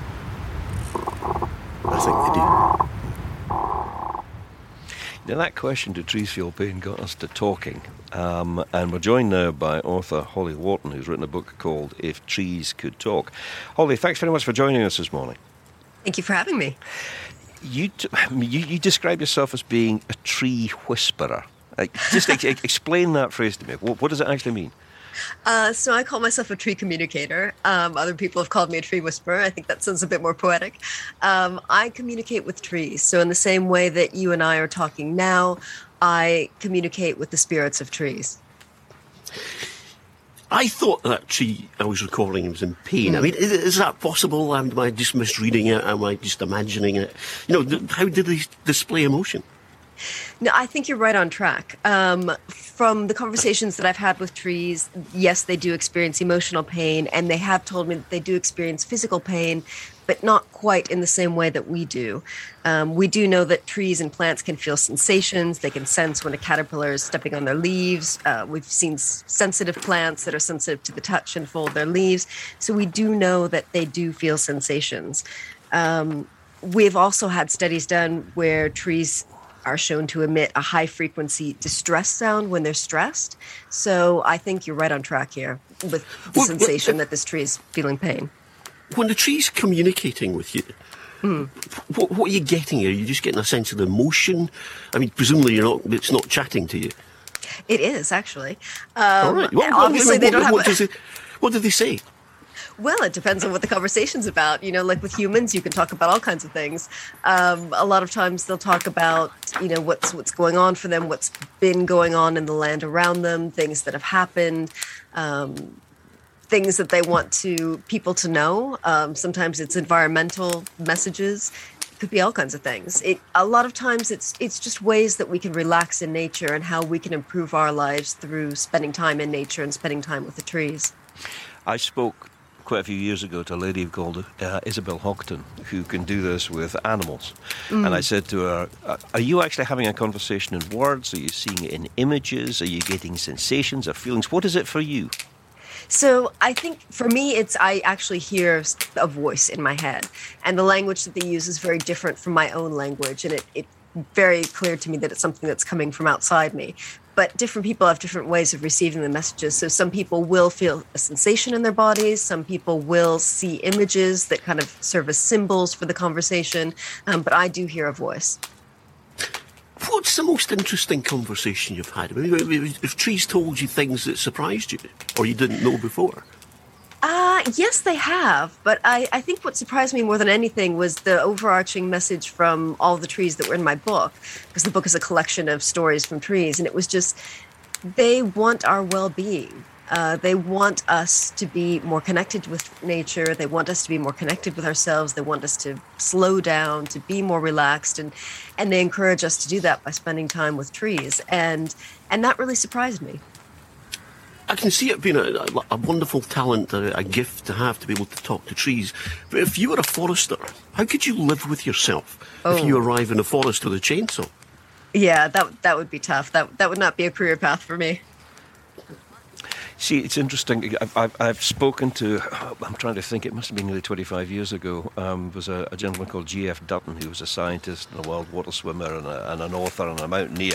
I think they do. Now, that question, do trees feel pain, got us to talking. And we're joined now by author Holly Wharton, who's written a book called If Trees Could Talk. Holly, thanks very much for joining us this morning. Thank you for having me. You describe yourself as being a tree whisperer. Just explain that phrase to me. What does it actually mean? So I call myself a tree communicator. Other people have called me a tree whisperer. I think that sounds a bit more poetic. I communicate with trees. So in the same way that you and I are talking now, I communicate with the spirits of trees. I thought that tree I was recording was in pain. I mean, is that possible? Am I just misreading it? Am I just imagining it? You know, how did they display emotion? No, I think you're right on track. From the conversations that I've had with trees, yes, they do experience emotional pain, and they have told me that they do experience physical pain, but not quite in the same way that we do. We do know that trees and plants can feel sensations. They can sense when a caterpillar is stepping on their leaves. We've seen sensitive plants that are sensitive to the touch and fold their leaves. So we do know that they do feel sensations. We've also had studies done where trees are shown to emit a high-frequency distress sound when they're stressed. So I think you're right on track here with the sensation that this tree is feeling pain. When the tree's communicating with you, What are you getting here? Are you just getting a sense of the emotion? I mean, presumably it's not chatting to you. It is, actually. All right. Obviously, they don't have... What do they say? Well, it depends on what the conversation's about. You know, like with humans, you can talk about all kinds of things. A lot of times they'll talk about, you know, what's going on for them, what's been going on in the land around them, things that have happened, things that they want people to know. Sometimes it's environmental messages. It could be all kinds of things. A lot of times it's just ways that we can relax in nature and how we can improve our lives through spending time in nature and spending time with the trees. I spoke quite a few years ago to a lady called Isabel Houghton, who can do this with animals. And I said to her, are you actually having a conversation in words? Are you seeing it in images? Are you getting sensations or feelings? What is it for you? So I think for me, I actually hear a voice in my head. And the language that they use is very different from my own language. And it's very clear to me that it's something that's coming from outside me. But different people have different ways of receiving the messages. So some people will feel a sensation in their bodies. Some people will see images that kind of serve as symbols for the conversation. But I do hear a voice. What's the most interesting conversation you've had? I mean, if trees told you things that surprised you or you didn't know before? Yes, they have. But I think what surprised me more than anything was the overarching message from all the trees that were in my book, because the book is a collection of stories from trees. And it was just, they want our well-being. They want us to be more connected with nature. They want us to be more connected with ourselves. They want us to slow down, to be more relaxed. And they encourage us to do that by spending time with trees. And that really surprised me. I can see it being a wonderful talent, a gift to have to be able to talk to trees. But if you were a forester, how could you live with yourself if you arrive in a forest with a chainsaw? Yeah, that would be tough. That would not be a career path for me. See, it's interesting. I've spoken to, I'm trying to think, it must have been nearly 25 years ago. Was a gentleman called G.F. Dutton, who was a scientist and a wild water swimmer and an author and a mountaineer.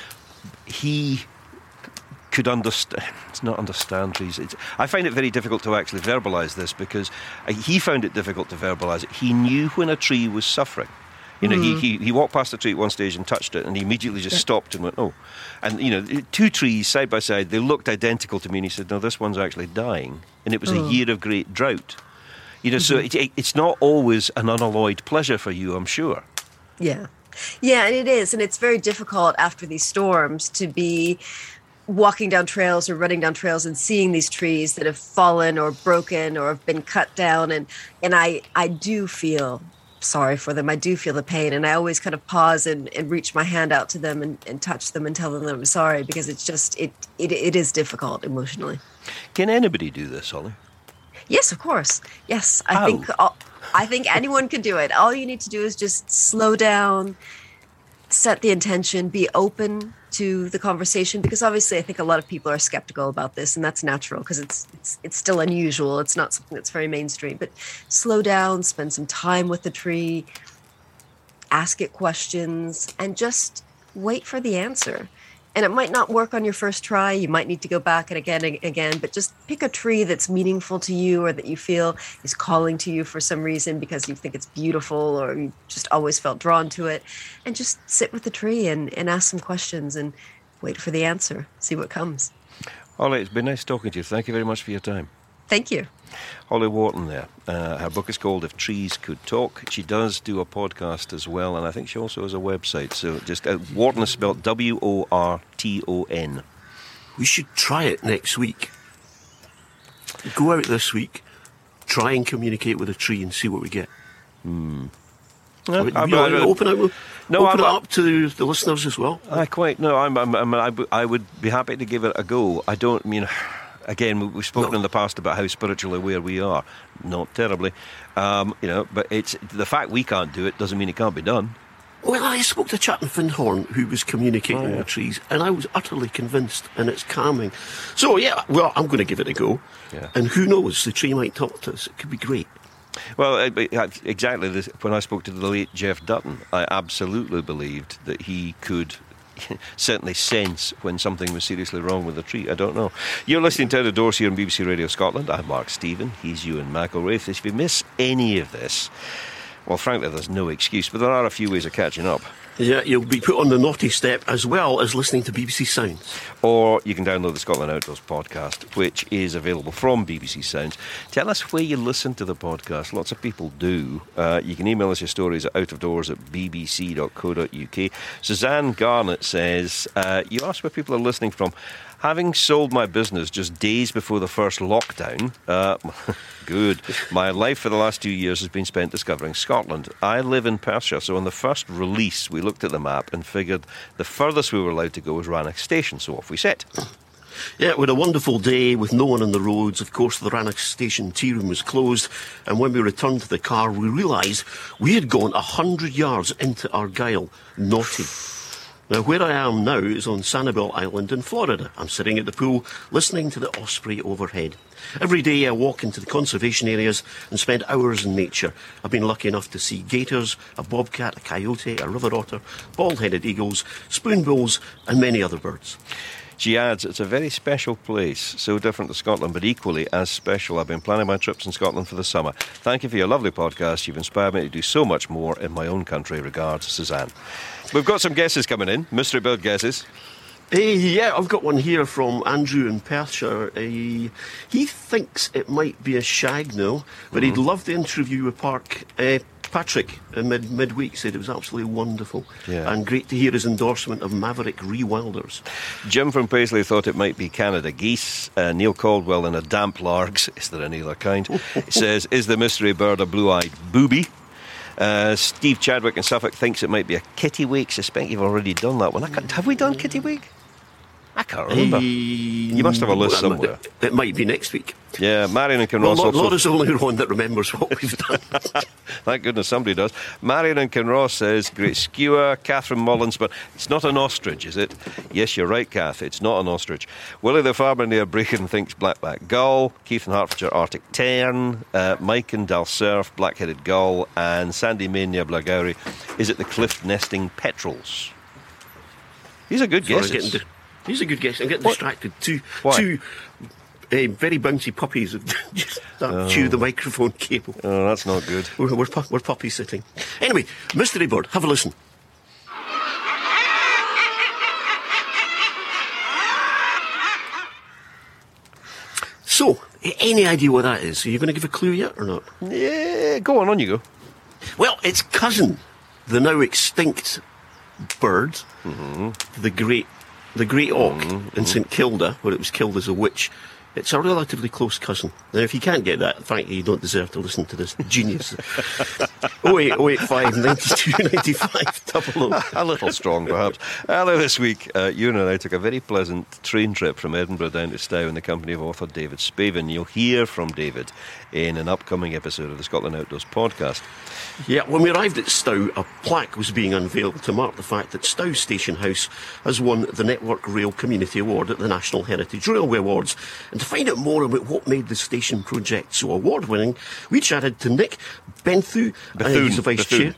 He could not understand trees. I find it very difficult to actually verbalise this because he found it difficult to verbalise it. He knew when a tree was suffering. You know, he walked past the tree at one stage and touched it, and he immediately just stopped and went, oh. And, you know, two trees side by side, they looked identical to me, and he said, no, this one's actually dying. And it was a year of great drought. You know, so it's not always an unalloyed pleasure for you, I'm sure. Yeah. Yeah, and it is. And it's very difficult after these storms to be walking down trails or running down trails and seeing these trees that have fallen or broken or have been cut down. And I do feel sorry for them. I do feel the pain. And I always kind of pause and reach my hand out to them and touch them and tell them that I'm sorry, because it's just, it is difficult emotionally. Can anybody do this, Holly? Yes, of course. Yes. I think anyone can do it. All you need to do is just slow down, set the intention, be open to the conversation, because obviously I think a lot of people are skeptical about this, and that's natural because it's still unusual. It's not something that's very mainstream. But slow down, spend some time with the tree, ask it questions, and just wait for the answer. And it might not work on your first try. You might need to go back and again, but just pick a tree that's meaningful to you or that you feel is calling to you for some reason because you think it's beautiful or you just always felt drawn to it. And just sit with the tree and ask some questions and wait for the answer. See what comes. Holly, it's been nice talking to you. Thank you very much for your time. Thank you. Holly Wharton there. Her book is called If Trees Could Talk. She does do a podcast as well, and I think she also has a website. So just Wharton is spelled W-O-R-T-O-N. We should try it next week. Go out this week, try and communicate with a tree and see what we get. No, open it up to the listeners as well. I would be happy to give it a go. I don't mean... Again, we've spoken in the past about how spiritually aware we are. Not terribly. But it's the fact we can't do it doesn't mean it can't be done. Well, I spoke to a chap in Findhorn who was communicating with trees, and I was utterly convinced, and it's calming. So, I'm going to give it a go. Yeah. And who knows, the tree might talk to us. It could be great. Well, exactly. When I spoke to the late Jeff Dutton, I absolutely believed that he could certainly sense when something was seriously wrong with a tree. I don't know. You're listening to Out of Doors here on BBC Radio Scotland. I'm Mark Stephen. He's Ewan McElwraith. If you miss any of this, Well, frankly, there's no excuse, but there are a few ways of catching up. Yeah, you'll be put on the naughty step as well as listening to BBC Sounds. Or you can download the Scotland Outdoors podcast, which is available from BBC Sounds. Tell us where you listen to the podcast. Lots of people do. You can email us your stories at outofdoors@bbc.co.uk. Suzanne Garnett says, you asked where people are listening from. Having sold my business just days before the first lockdown, good. My life for the last 2 years has been spent discovering Scotland. I live in Perthshire, so on the first release, we looked at the map and figured the furthest we were allowed to go was Rannoch Station, so off we set. Yeah, we had a wonderful day with no one on the roads. Of course, the Rannoch Station tea room was closed, and when we returned to the car, we realised we had gone 100 yards into Argyll. Naughty. Now, where I am now is on Sanibel Island in Florida. I'm sitting at the pool, listening to the Osprey overhead. Every day I walk into the conservation areas and spend hours in nature. I've been lucky enough to see gators, a bobcat, a coyote, a river otter, bald-headed eagles, spoonbills, and many other birds. She adds, it's a very special place, so different to Scotland, but equally as special. I've been planning my trips in Scotland for the summer. Thank you for your lovely podcast. You've inspired me to do so much more in my own country. Regards, Suzanne. We've got some guesses coming in, mystery bird guesses. Yeah, I've got one here from Andrew in Perthshire. He thinks it might be a shagnail, but he'd love to interview with Patrick midweek. Said it was absolutely wonderful. Yeah. And great to hear his endorsement of Maverick Rewilders. Jim from Paisley thought it might be Canada geese. Neil Caldwell in a damp largs, is there any other kind, says, is the mystery bird a blue-eyed booby? Steve Chadwick in Suffolk thinks it might be a kittiwake. Suspect you've already done that one. Have we done kittiwake? I can't remember. You must have a list somewhere. It might be next week. Yeah, Marion and Kinross also... Laura's the only one that remembers what we've done. Thank goodness somebody does. Marion and Kinross says, great skewer. Catherine Mullins, but it's not an ostrich, is it? Yes, you're right, Kath, it's not an ostrich. Willie the farmer near Brecon thinks blackback gull. Keith in Hertfordshire, Arctic tern. Mike in Dalsurf, black-headed gull. And Sandy Main near Blairgowrie, is it the cliff-nesting petrels? These are good guesses. These are good guesses. I'm getting distracted. Two very bouncy puppies have just chewed the microphone cable. Oh, that's not good. We're puppy sitting. Anyway, mystery bird, have a listen. So, any idea what that is? Are you going to give a clue yet or not? Yeah, go on you go. Well, it's cousin, the now extinct bird, the great auk in St Kilda, where it was killed as a witch. It's a relatively close cousin. Now, if you can't get that, frankly, you don't deserve to listen to this genius. 08085 92 95 00. A little strong, perhaps. Earlier this week, Ewan and I took a very pleasant train trip from Edinburgh down to Stow in the company of author David Spavin. You'll hear from David in an upcoming episode of the Scotland Outdoors podcast. Yeah, when we arrived at Stow, a plaque was being unveiled to mark the fact that Stow Station House has won the Network Rail Community Award at the National Heritage Railway Awards. And to find out more about what made the station project so award-winning, we chatted to Nick Bethune, he's the Vice Chair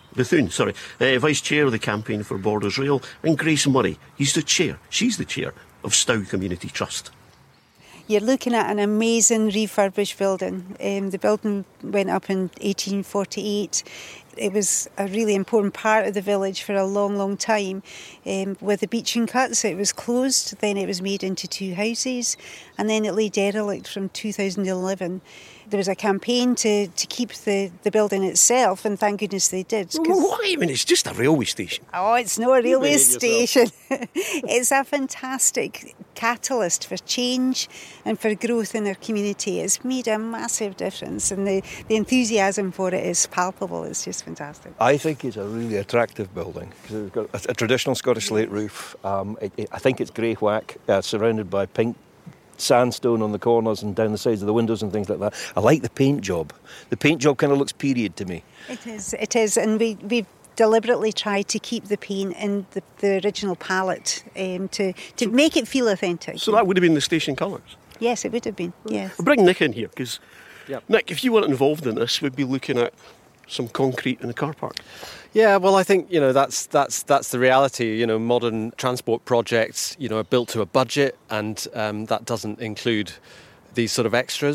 of the Campaign for Borders Rail, and Grace Murray, she's the Chair of Stow Community Trust. You're looking at an amazing refurbished building. The building went up in 1848. It was a really important part of the village for a long, long time. With the beaching cuts, it was closed, then it was made into two houses, and then it lay derelict from 2011. There was a campaign to keep the building itself, and thank goodness they did. What? I mean, it's just a railway station. Oh, it's not a railway station. It's a fantastic catalyst for change and for growth in our community. It's made a massive difference, and the enthusiasm for it is palpable. It's just fantastic. I think it's a really attractive building because it's got a traditional Scottish slate roof. I think it's grey whack, surrounded by pink sandstone on the corners and down the sides of the windows and things like that. I like the paint job. The paint job kind of looks period to me. It is, and we've deliberately tried to keep the paint in the original palette to make it feel authentic. So that would have been the station colours? Yes, it would have been, yes. I'll bring Nick in here, because, Nick, if you weren't involved in this, we'd be looking at some concrete in the car park. Yeah, well, I think, that's the reality. Modern transport projects, are built to a budget, and that doesn't include these sort of extras.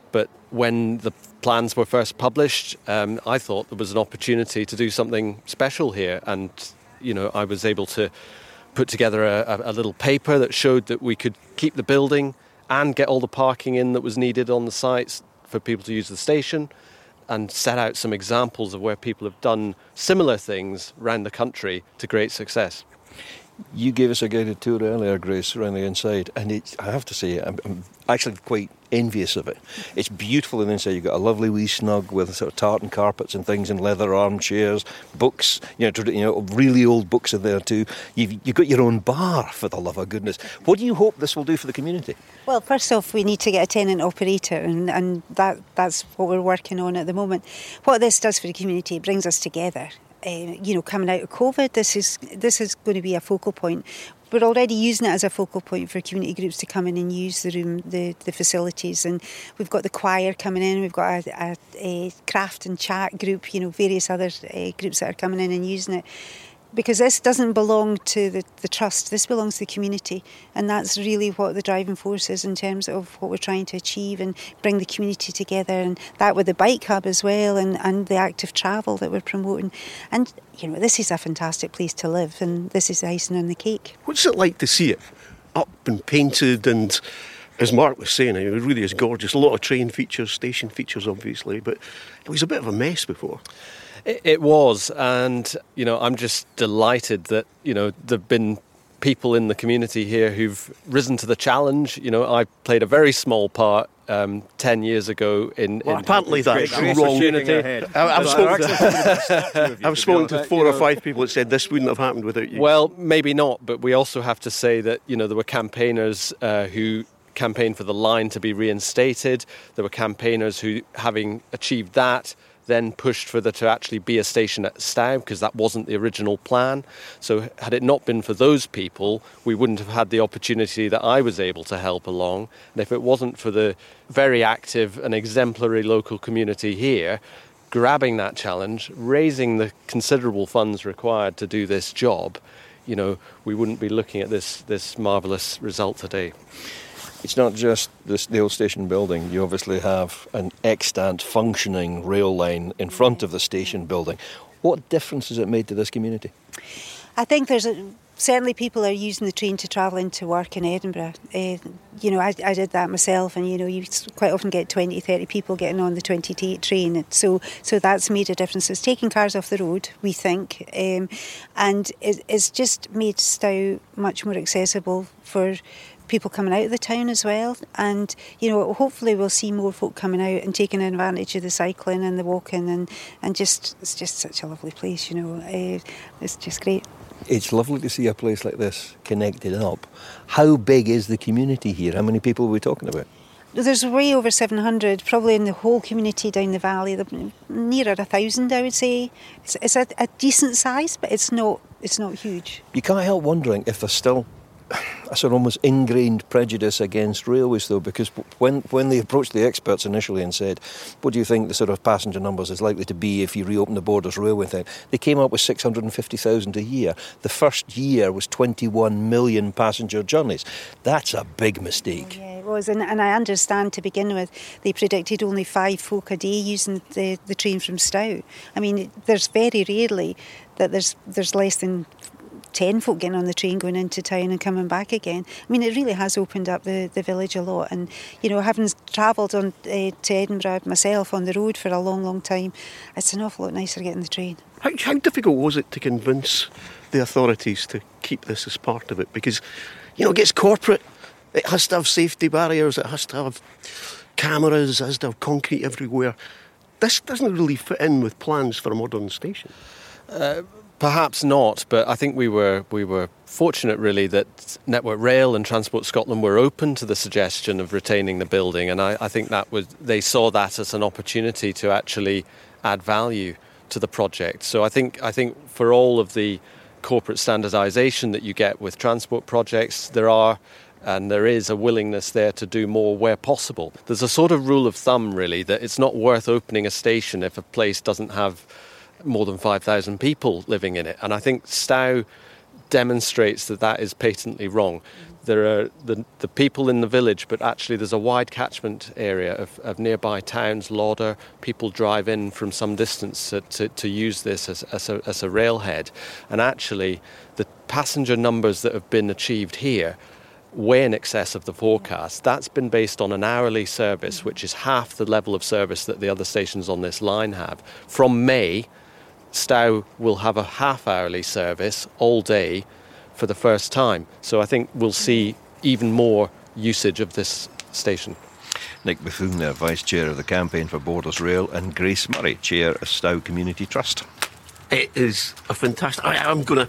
But when the plans were first published, I thought there was an opportunity to do something special here. And, I was able to put together a little paper that showed that we could keep the building and get all the parking in that was needed on the sites for people to use the station, and set out some examples of where people have done similar things around the country to great success. You gave us a guided tour earlier, Grace, around the inside, and I have to say, I'm actually quite envious of it. It's beautiful on the inside. You've got a lovely wee snug with sort of tartan carpets and things, and leather armchairs, books, really old books in there too. You've got your own bar, for the love of goodness. What do you hope this will do for the community? Well, first off, we need to get a tenant operator, and that's what we're working on at the moment. What this does for the community, it brings us together. Coming out of COVID, this is going to be a focal point. We're already using it as a focal point for community groups to come in and use the room, the facilities. And we've got the choir coming in, we've got a craft and chat group, various other groups that are coming in and using it. Because this doesn't belong to the trust, this belongs to the community. And that's really what the driving force is in terms of what we're trying to achieve and bring the community together. And that with the bike hub as well, and the active travel that we're promoting. And, this is a fantastic place to live, and this is the icing on the cake. What's it like to see it up and painted? And as Mark was saying, it really is gorgeous. A lot of train features, station features, obviously, but it was a bit of a mess before. It was, and, I'm just delighted that, there've been people in the community here who've risen to the challenge. I played a very small part 10 years ago in apparently that's wrong. I've spoken to 4 or 5 people that said this wouldn't have happened without you. Well, maybe not, but we also have to say that, there were campaigners who campaigned for the line to be reinstated. There were campaigners who, having achieved that, then pushed for there to actually be a station at Stow, because that wasn't the original plan. So had it not been for those people, we wouldn't have had the opportunity that I was able to help along. And if it wasn't for the very active and exemplary local community here, grabbing that challenge, raising the considerable funds required to do this job, we wouldn't be looking at this marvellous result today. It's not just the old station building. You obviously have an extant functioning rail line in front of the station building. What difference has it made to this community? I think certainly people are using the train to travel into work in Edinburgh. I did that myself, and you quite often get 20, 30 people getting on the 20 to 8 train. So that's made a difference. It's taking cars off the road, we think, and it's just made Stow much more accessible for people coming out of the town as well. And hopefully we'll see more folk coming out and taking advantage of the cycling and the walking, and it's just such a lovely place. It's just great. It's lovely to see a place like this connected up. How big is the community here? How many people are we talking about? There's way over 700, probably in the whole community down the valley. Nearer 1,000, I would say. It's a decent size, but it's not huge. You can't help wondering if there's still a sort of almost ingrained prejudice against railways, though, because when they approached the experts initially and said, what do you think the sort of passenger numbers is likely to be if you reopen the Borders Railway thing, they came up with 650,000 a year. The first year was 21 million passenger journeys. That's a big mistake. Yeah, it was, and I understand to begin with they predicted only 5 folk a day using the train from Stow. I mean, there's very rarely that there's less than 10 folk getting on the train going into town and coming back again. I mean, it really has opened up the village a lot. And, having travelled on to Edinburgh myself on the road for a long, long time, it's an awful lot nicer getting the train. How difficult was it to convince the authorities to keep this as part of it? Because, it gets corporate. It has to have safety barriers. It has to have cameras. It has to have concrete everywhere. This doesn't really fit in with plans for a modern station. Perhaps not, but I think we were fortunate really that Network Rail and Transport Scotland were open to the suggestion of retaining the building, and I think they saw that as an opportunity to actually add value to the project. So I think for all of the corporate standardisation that you get with transport projects, there is a willingness there to do more where possible. There's a sort of rule of thumb really that it's not worth opening a station if a place doesn't have more than 5,000 people living in it. And I think Stow demonstrates that is patently wrong. there are the people in the village, but actually there's a wide catchment area of nearby towns, Lauder. People drive in from some distance to use this as a railhead. And actually, the passenger numbers that have been achieved here, way in excess of the forecast. That's been based on an hourly service, which is half the level of service that the other stations on this line have. From May, Stow will have a half-hourly service all day for the first time. So I think we'll see even more usage of this station. Nick Bethune there, Vice Chair of the Campaign for Borders Rail, and Grace Murray, Chair of Stow Community Trust. It is a fantastic... I'm going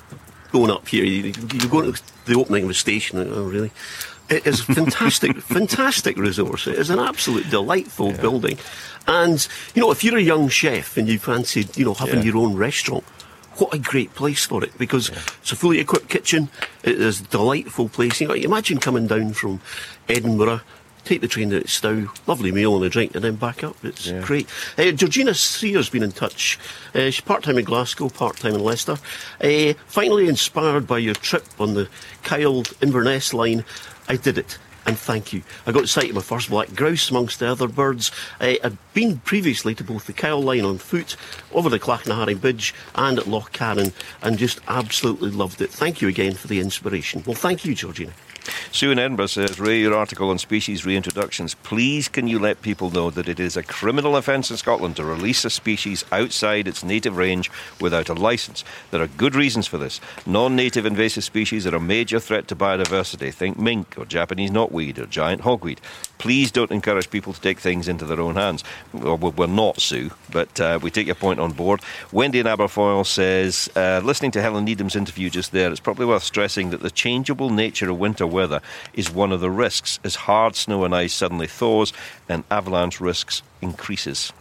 up here. You're going to the opening of the station, really. It is a fantastic, fantastic resource. It is an absolute delightful building. And, if you're a young chef and you fancied, having your own restaurant, what a great place for it, because it's a fully equipped kitchen. It is a delightful place. You imagine coming down from Edinburgh, take the train to Stow, lovely meal and a drink, and then back up. It's great. Georgina Sear's been in touch. She's part-time in Glasgow, part-time in Leicester. Finally inspired by your trip on the Kyle Inverness line, I did it. And thank you. I got sight of my first black grouse amongst the other birds. I'd been previously to both the Kyle line on foot, over the Clachnahary Bridge and at Loch Carron, and just absolutely loved it. Thank you again for the inspiration. Well, thank you, Georgina. Sue in Edinburgh says, Ray, your article on species reintroductions, please can you let people know that it is a criminal offence in Scotland to release a species outside its native range without a licence. There are good reasons for this. Non-native invasive species are a major threat to biodiversity. Think mink or Japanese knotweed or giant hogweed. Please don't encourage people to take things into their own hands. Well, we're not, Sue, but we take your point on board. Wendy in Aberfoyle says, listening to Helen Needham's interview just there, it's probably worth stressing that the changeable nature of winter weather is one of the risks as hard snow and ice suddenly thaws and avalanche risks increases.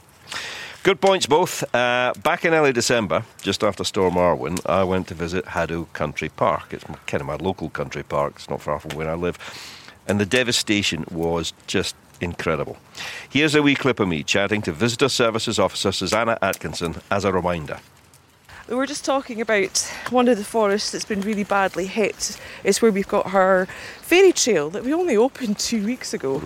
Good points both. Back in early December, just after Storm Arwen, I went to visit Haddow Country Park. It's kind of my local country park. It's not far from where I live. And the devastation was just incredible. Here's a wee clip of me chatting to Visitor Services Officer Susanna Atkinson as a reminder. We're just talking about one of the forests that's been really badly hit. It's where we've got our fairy trail that we only opened 2 weeks ago.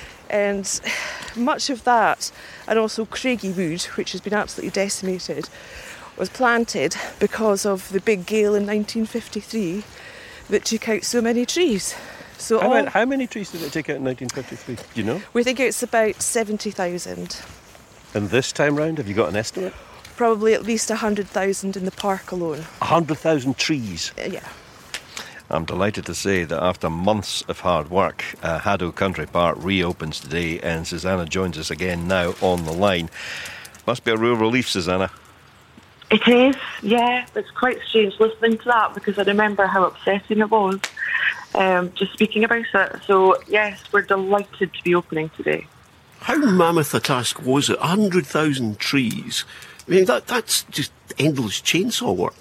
And much of that, and also Craigie Wood, which has been absolutely decimated, was planted because of the big gale in 1953 that took out so many trees. So how many trees did it take out in 1953? Do you know? We think it's about 70,000. And this time round, have you got an estimate? Probably at least 100,000 in the park alone. 100,000 trees? Yeah. I'm delighted to say that after months of hard work, Haddow Country Park reopens today, and Susanna joins us again now on the line. Must be a real relief, Susanna. It is, yeah. It's quite strange listening to that because I remember how upsetting it was just speaking about it. So, yes, we're delighted to be opening today. How mammoth a task was it? 100,000 trees. I mean, that's just endless chainsaw work.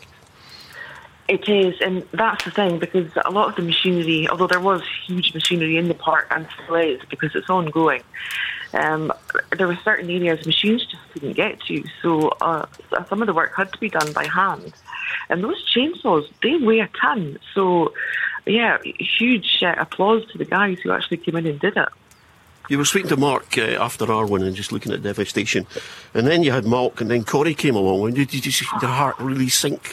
It is, and that's the thing, because a lot of the machinery, although there was huge machinery in the park and still is because it's ongoing, there were certain areas machines just couldn't get to, so some of the work had to be done by hand. And those chainsaws, they weigh a ton, so yeah, huge applause to the guys who actually came in and did it. You were speaking to Mark after Arwen and just looking at devastation, and then you had Malk, and then Corrie came along, and did you see their heart really sink?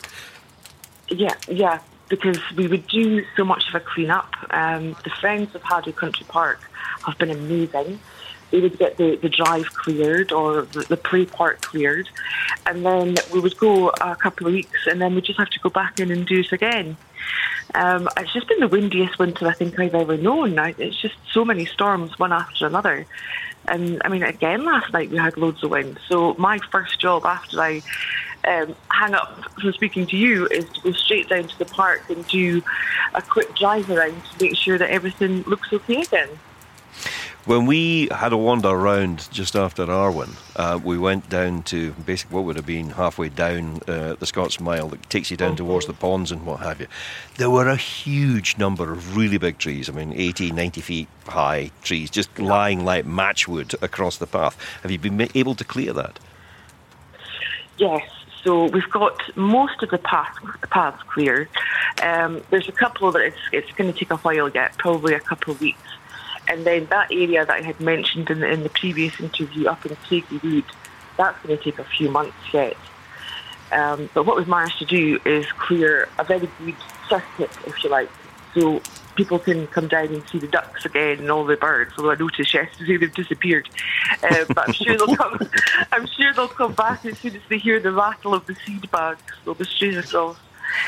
Yeah, because we would do so much of a clean-up. The Friends of Haddow Country Park have been amazing. They would get the drive cleared or the play park cleared, and then we would go a couple of weeks, and then we'd just have to go back in and do it again. It's just been the windiest winter I think I've ever known. It's just so many storms, one after another. And, I mean, again, last night we had loads of wind. So my first job after I hang up from speaking to you is to go straight down to the park and do a quick drive around to make sure that everything looks okay again. When we had a wander around just after Arwen, we went down to basically what would have been halfway down the Scots Mile that takes you down towards the ponds and what have you. There were a huge number of really big trees, 80, 90 feet high trees, just lying like matchwood across the path. Have you been able to clear that? Yes. So we've got most of the paths cleared. There's a couple that it's going to take a while yet, probably a couple of weeks. And then that area that I had mentioned in the previous interview up in Craigie Wood, that's going to take a few months yet. But what we've managed to do is clear a very good circuit, if you like. So people can come down and see the ducks again and all the birds, although I noticed yesterday they've disappeared. But I'm sure they'll come back as soon as they hear the rattle of the seed bags. They'll be straight across.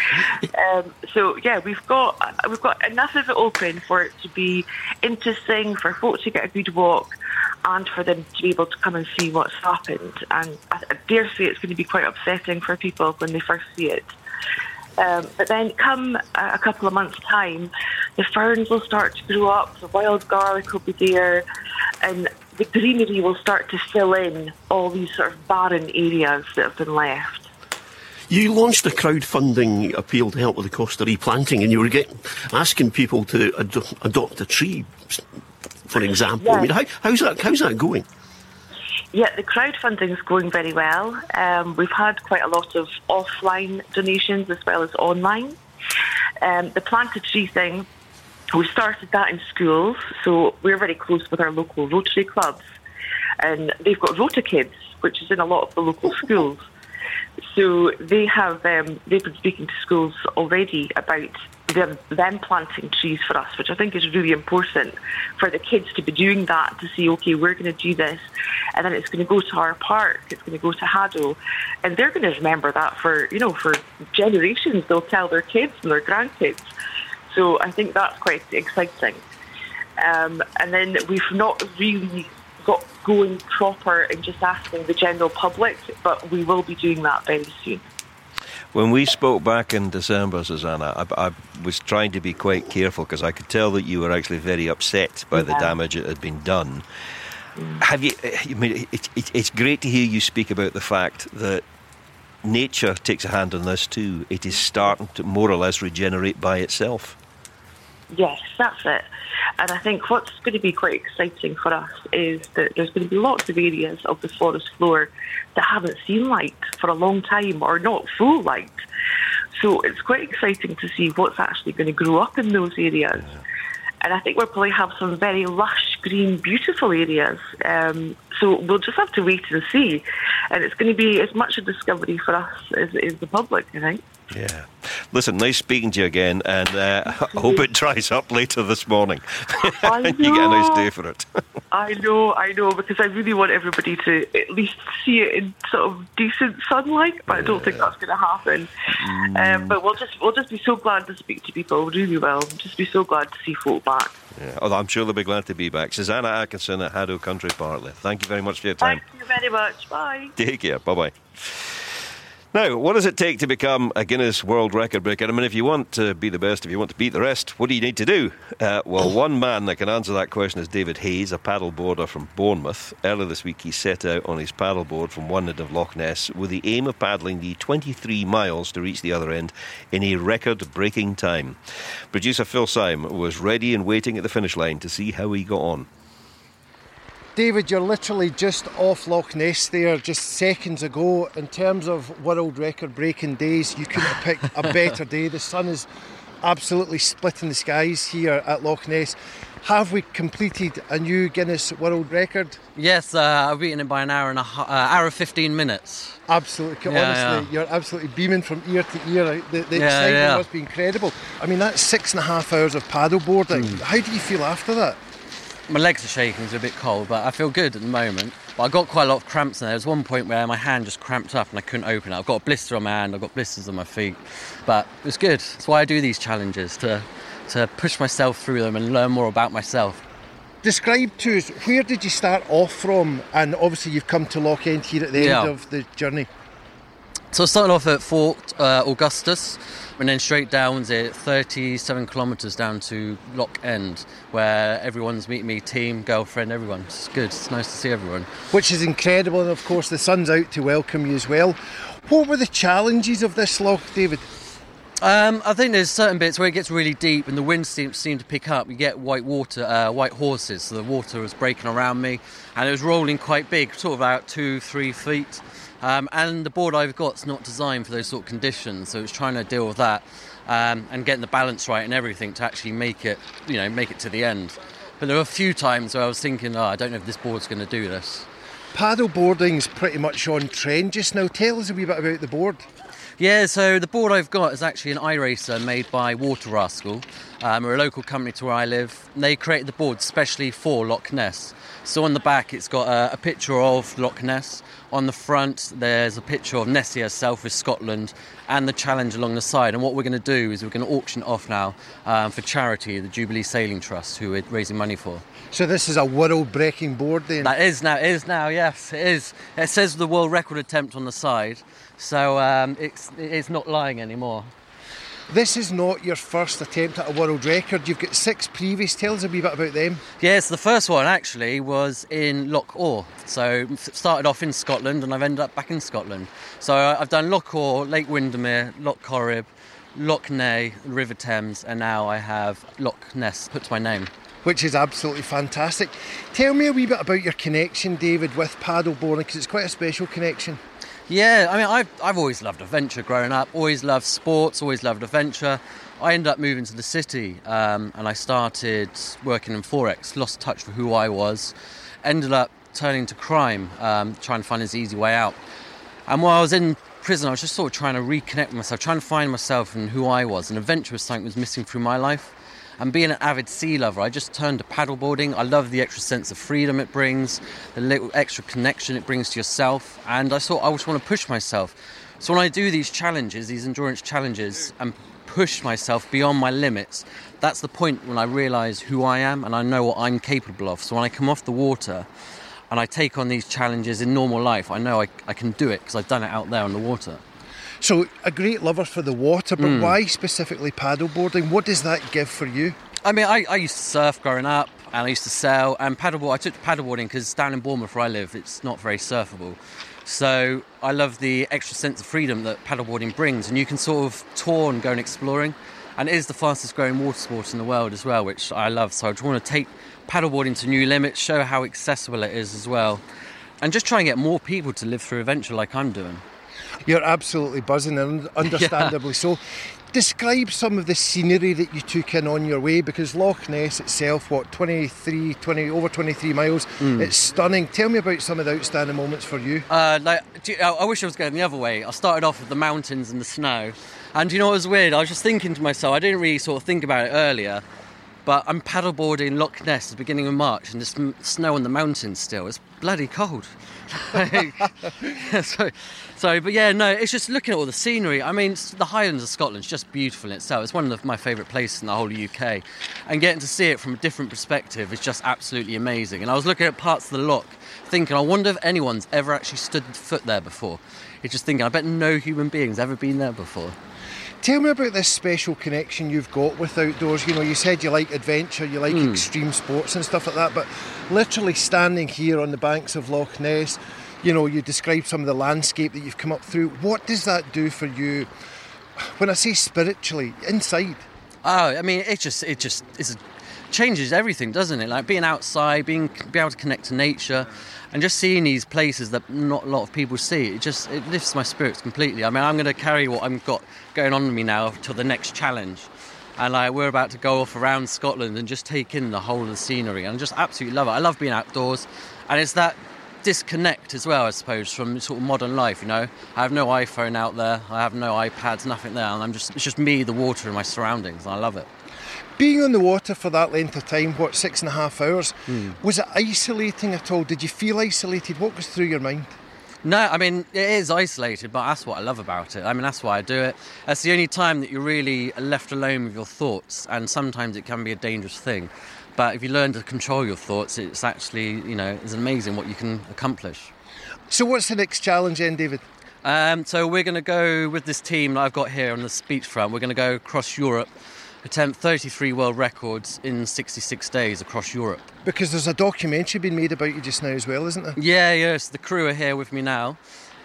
So yeah, we've got enough of it open for it to be interesting, for folks to get a good walk, and for them to be able to come and see what's happened. And I dare say it's going to be quite upsetting for people when they first see it. But then come a couple of months' time, the ferns will start to grow up, the wild garlic will be there, and the greenery will start to fill in all these sort of barren areas that have been left. You launched a crowdfunding appeal to help with the cost of replanting, and you were asking people to adopt a tree, for example. Yeah. I mean, how's that going? Yeah, the crowdfunding is going very well. We've had quite a lot of offline donations as well as online. The plant a tree thing, we started that in schools, so we're very close with our local Rotary clubs, and they've got Rota Kids, which is in a lot of the local schools. So they've been speaking to schools already about them planting trees for us, which I think is really important for the kids to be doing that, to see, okay, we're going to do this, and then it's going to go to our park, it's going to go to Haddo, and they're going to remember that for generations. They'll tell their kids and their grandkids. So I think that's quite exciting. And then we've not really got going proper and just asking the general public, but we will be doing that very soon. When we spoke back in December, Susanna, I was trying to be quite careful because I could tell that you were actually very upset by the damage that had been done. Have you? I mean, it's great to hear you speak about the fact that nature takes a hand on this too. It is starting to more or less regenerate by itself. Yes, that's it. And I think what's going to be quite exciting for us is that there's going to be lots of areas of the forest floor that haven't seen light for a long time, or not full light. So it's quite exciting to see what's actually going to grow up in those areas. And I think we'll probably have some very lush, green, beautiful areas. So we'll just have to wait and see. And it's going to be as much a discovery for us as it is the public, I think. Yeah. Listen, nice speaking to you again, and I hope it dries up later this morning. I know. You get a nice day for it. I know, because I really want everybody to at least see it in sort of decent sunlight, but I don't think that's going to happen. But we'll just be so glad to speak to people, really will. Just be so glad to see folk back. Yeah, although I'm sure they'll be glad to be back. Susanna Atkinson at Haddo Country Park. Thank you very much for your time. Thank you very much. Bye. Take care. Bye-bye. Now, what does it take to become a Guinness World Record breaker? I mean, if you want to be the best, if you want to beat the rest, what do you need to do? Well, one man that can answer that question is David Hayes, a paddleboarder from Bournemouth. Earlier this week, he set out on his paddleboard from one end of Loch Ness with the aim of paddling the 23 miles to reach the other end in a record-breaking time. Producer Phil Syme was ready and waiting at the finish line to see how he got on. David, you're literally just off Loch Ness there, just seconds ago. In terms of world record breaking days, you couldn't have picked a better day. The sun is absolutely splitting the skies here at Loch Ness. Have we completed a new Guinness World Record? Yes, I've beaten it by an hour and hour 15 minutes. Absolutely, yeah, honestly, You're absolutely beaming from ear to ear. The excitement must be incredible. I mean, that's 6.5 hours of paddleboarding. How do you feel after that? My legs are shaking, it's a bit cold, but I feel good at the moment. But I got quite a lot of cramps in there. There was one point where my hand just cramped up and I couldn't open it. I've got a blister on my hand, I've got blisters on my feet. But it was good. That's why I do these challenges, to push myself through them and learn more about myself. Describe to us, where did you start off from? And obviously you've come to Loch End here at the end of the journey. So I started off at Fort Augustus and then straight down 37 kilometres down to Loch End, where everyone's meeting me, team, girlfriend, everyone. It's good, it's nice to see everyone. Which is incredible, and of course the sun's out to welcome you as well. What were the challenges of this loch, David? I think there's certain bits where it gets really deep and the wind seems to pick up. You get white horses, so the water was breaking around me and it was rolling quite big, sort of about 2-3 feet. And the board I've got's not designed for those sort of conditions, so it's trying to deal with that and getting the balance right and everything to actually make it to the end. But there were a few times where I was thinking, I don't know if this board's going to do this. Paddle boarding's pretty much on trend just now. Tell us a wee bit about the board. Yeah, so the board I've got is actually an iRacer made by Water Rascal. We're a local company to where I live. They created the board specially for Loch Ness. So on the back it's got a picture of Loch Ness. On the front there's a picture of Nessie herself with Scotland and the challenge along the side. And what we're going to do is we're going to auction it off now for charity, the Jubilee Sailing Trust, who we're raising money for. So this is a world-breaking board then? That is now, yes, it is. It says the world record attempt on the side, so it's not lying anymore. This is not your first attempt at a world record. You've got 6 previous. Tell us a wee bit about them. Yes, the first one actually was in Loch Orr. So started off in Scotland and I've ended up back in Scotland. So I've done Loch Orr, Lake Windermere, Loch Corrib, Loch Ness, River Thames, and now I have Loch Ness put to my name. Which is absolutely fantastic. Tell me a wee bit about your connection, David, with paddleboarding, because it's quite a special connection. Yeah, I mean, I've always loved adventure growing up, always loved sports, always loved adventure. I ended up moving to the city and I started working in Forex, lost touch with who I was, ended up turning to crime, trying to find this easy way out. And while I was in prison, I was just sort of trying to reconnect with myself, trying to find myself and who I was. And adventure was something that was missing through my life. And being an avid sea lover, I just turned to paddleboarding. I love the extra sense of freedom it brings, the little extra connection it brings to yourself. And I thought I just want to push myself. So when I do these challenges, these endurance challenges, and push myself beyond my limits, that's the point when I realise who I am and I know what I'm capable of. So when I come off the water and I take on these challenges in normal life, I know I can do it because I've done it out there on the water. So, a great lover for the water, but why specifically paddleboarding? What does that give for you? I mean, I used to surf growing up, and I used to sail, and paddleboard. I took to paddleboarding because down in Bournemouth where I live, it's not very surfable. So I love the extra sense of freedom that paddleboarding brings, and you can sort of tour and go and exploring. And it is the fastest growing water sport in the world as well, which I love. So I just want to take paddleboarding to new limits, show how accessible it is as well, and just try and get more people to live through adventure like I'm doing. You're absolutely buzzing, and understandably so. Describe some of the scenery that you took in on your way, because Loch Ness itself, over 23 miles, it's stunning. Tell me about some of the outstanding moments for you. I wish I was going the other way. I started off with the mountains and the snow, and you know what was weird? I was just thinking to myself, I didn't really sort of think about it earlier, but I'm paddleboarding Loch Ness at the beginning of March and there's snow on the mountains still. It's bloody cold. But yeah, no, it's just looking at all the scenery. I mean, the Highlands of Scotland is just beautiful in itself. It's one of my favourite places in the whole UK. And getting to see it from a different perspective is just absolutely amazing. And I was looking at parts of the loch, thinking, I wonder if anyone's ever actually stood foot there before. It's just thinking, I bet no human being's ever been there before. Tell me about this special connection you've got with outdoors. You know, you said you like adventure, you like extreme sports and stuff like that, but literally standing here on the banks of Loch Ness, you know, you described some of the landscape that you've come up through. What does that do for you, when I say spiritually, inside? Oh, I mean, it changes everything, doesn't it? Like being outside, be able to connect to nature, and just seeing these places that not a lot of people see, it lifts my spirits completely. I mean, I'm going to carry what I've got going on with me now till the next challenge. And we're about to go off around Scotland and just take in the whole of the scenery. And I just absolutely love it. I love being outdoors. And it's that disconnect as well, I suppose, from sort of modern life, you know. I have no iPhone out there. I have no iPads, nothing there. And it's just me, the water, and my surroundings. And I love it. Being on the water for that length of time, 6.5 hours, was it isolating at all? Did you feel isolated? What was through your mind? No, I mean, it is isolated, but that's what I love about it. I mean, that's why I do it. That's the only time that you're really left alone with your thoughts, and sometimes it can be a dangerous thing. But if you learn to control your thoughts, it's actually, you know, it's amazing what you can accomplish. So what's the next challenge then, David? So we're going to go with this team that I've got here on the beachfront. We're going to go across Europe, attempt 33 world records in 66 days across Europe. Because there's a documentary being made about you just now as well, isn't there? Yeah, yes. The crew are here with me now.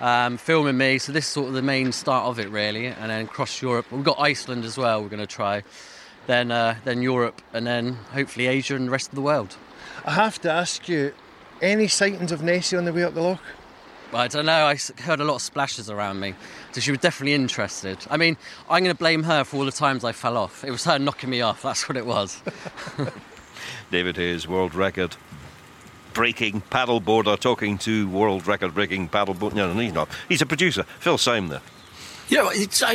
filming me. So this is sort of the main start of it, really. And then across Europe, we've got Iceland as well. We're going to try. Then Europe, and then hopefully Asia and the rest of the world. I have to ask you, any sightings of Nessie on the way up the loch? I don't know, I heard a lot of splashes around me, so she was definitely interested. I mean, I'm going to blame her for all the times I fell off. It was her knocking me off, that's what it was. David Hayes, world record breaking paddleboarder, talking to world record breaking paddleboard. No, he's not. He's a producer. Phil Syme there. Yeah,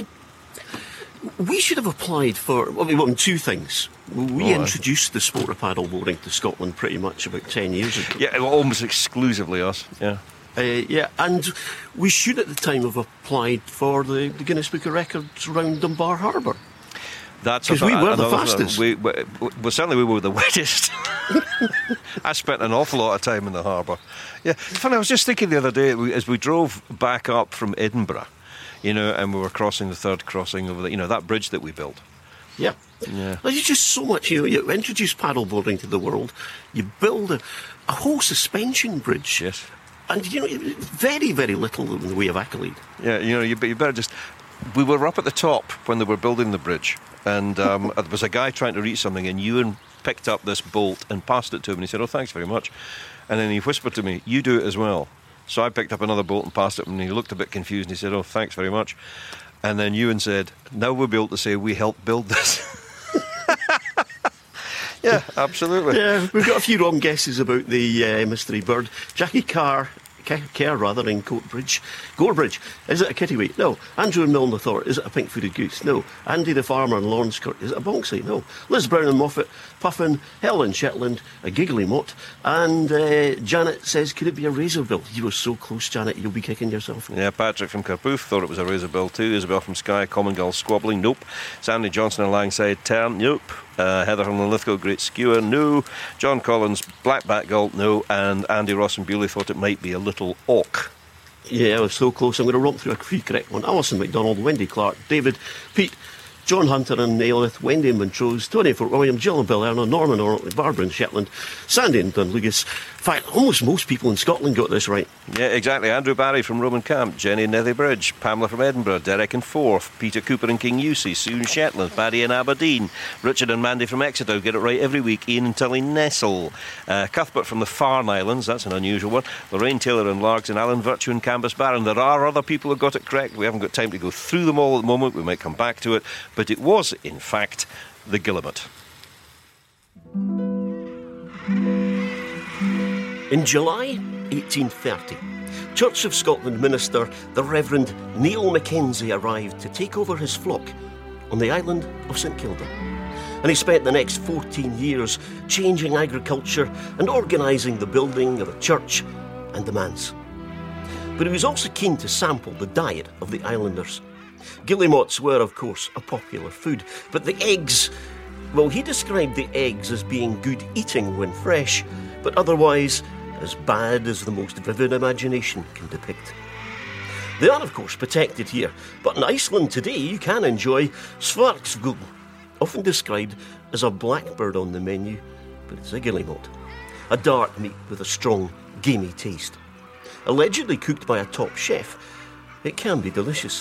we should have applied for, two things. We introduced the sport of paddleboarding to Scotland pretty much about 10 years ago. Yeah, almost exclusively us, yeah. And we should at the time have applied for the Guinness Book of Records around Dunbar Harbour. That's because we were the fastest. Well, certainly we were the wettest. I spent an awful lot of time in the harbour. Yeah, it's funny, I was just thinking the other day, as we drove back up from Edinburgh, and we were crossing the third crossing over that bridge that we built. Yeah. Well, there's just so much, you introduce paddleboarding to the world, you build a whole suspension bridge. Yes. And, very, very little in the way of accolade. Yeah, you better just... We were up at the top when they were building the bridge, and there was a guy trying to reach something, and Ewan picked up this bolt and passed it to him, and he said, "Oh, thanks very much." And then he whispered to me, "You do it as well." So I picked up another bolt and passed it, and he looked a bit confused, and he said, "Oh, thanks very much." And then Ewan said, "Now we'll be able to say we helped build this." Yeah, absolutely. Yeah, we've got a few wrong guesses about the mystery bird. Jackie Kerr in Gorebridge. Is it a kittiwake? No. Andrew in Milne thought, is it a pink-footed goose? No. Andy the farmer in Lawrencekirk, is it a bonksy? No. Liz Brown and Moffat, Puffin, Helen Shetland, a giggly mott, and Janet says, could it be a razorbill? You were so close, Janet, you'll be kicking yourself. Yeah, Patrick from Carpooth thought it was a razorbill too. Isabel from Skye, common gull squabbling, nope. Sandy Johnson in Langside Tern, nope. Heather from Linlithgow, Great Skewer, no. John Collins, Blackback Gull, no. And Andy Ross and Bewley thought it might be a little auk. Yeah, I was so close. I'm going to romp through a few correct one. Alison MacDonald, Wendy Clark, David, Pete, John Hunter and Aelith, Wendy in Montrose, Tony Fort William, Jill and Bill Erna, Norman Orley, Barbara in Shetland, Sandy in Dunlugus. In fact, almost most people in Scotland got this right. Yeah, exactly. Andrew Barry from Roman Camp, Jenny in Nethy Bridge, Pamela from Edinburgh, Derek in Forth, Peter Cooper in King Eusey, Sue in Shetland, Paddy in Aberdeen, Richard and Mandy from Exeter get it right every week, Ian and Tully Nessel, Cuthbert from the Farne Islands, that's an unusual one, Lorraine Taylor and Largs and Alan Virtue and Cambus Barron. There are other people who got it correct. We haven't got time to go through them all at the moment. We might come back to it, but it was, in fact, the Guillemot. In July 1830, Church of Scotland minister the Reverend Neil Mackenzie arrived to take over his flock on the island of St Kilda. And he spent the next 14 years changing agriculture and organising the building of a church and the manse. But he was also keen to sample the diet of the islanders. Guillemots were, of course, a popular food, but the eggs, well, he described the eggs as being good eating when fresh, but otherwise as bad as the most vivid imagination can depict. They are, of course, protected here, but in Iceland today you can enjoy svarksfugl, often described as a blackbird on the menu, but it's a guillemot, a dark meat with a strong, gamey taste. Allegedly cooked by a top chef, it can be delicious.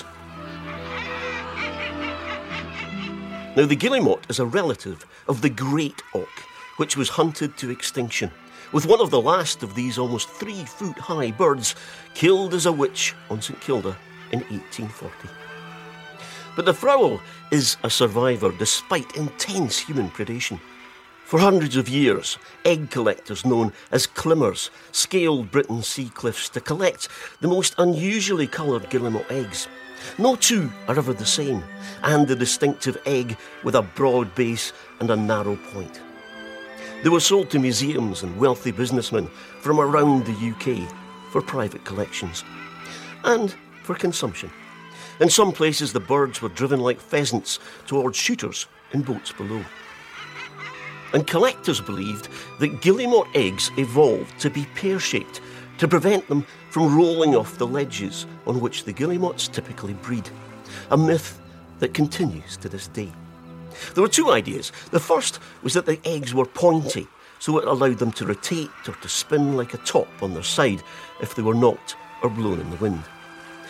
Now, the guillemot is a relative of the great auk, which was hunted to extinction, with one of the last of these almost 3-foot-high birds killed as a witch on St Kilda in 1840. But the Frowell is a survivor despite intense human predation. For hundreds of years, egg collectors known as climbers scaled Britain's sea cliffs to collect the most unusually coloured guillemot eggs. No two are ever the same, and the distinctive egg with a broad base and a narrow point. They were sold to museums and wealthy businessmen from around the UK for private collections and for consumption. In some places, the birds were driven like pheasants towards shooters in boats below. And collectors believed that guillemot eggs evolved to be pear-shaped to prevent them from rolling off the ledges on which the guillemots typically breed, a myth that continues to this day. There were two ideas. The first was that the eggs were pointy, so it allowed them to rotate or to spin like a top on their side if they were knocked or blown in the wind.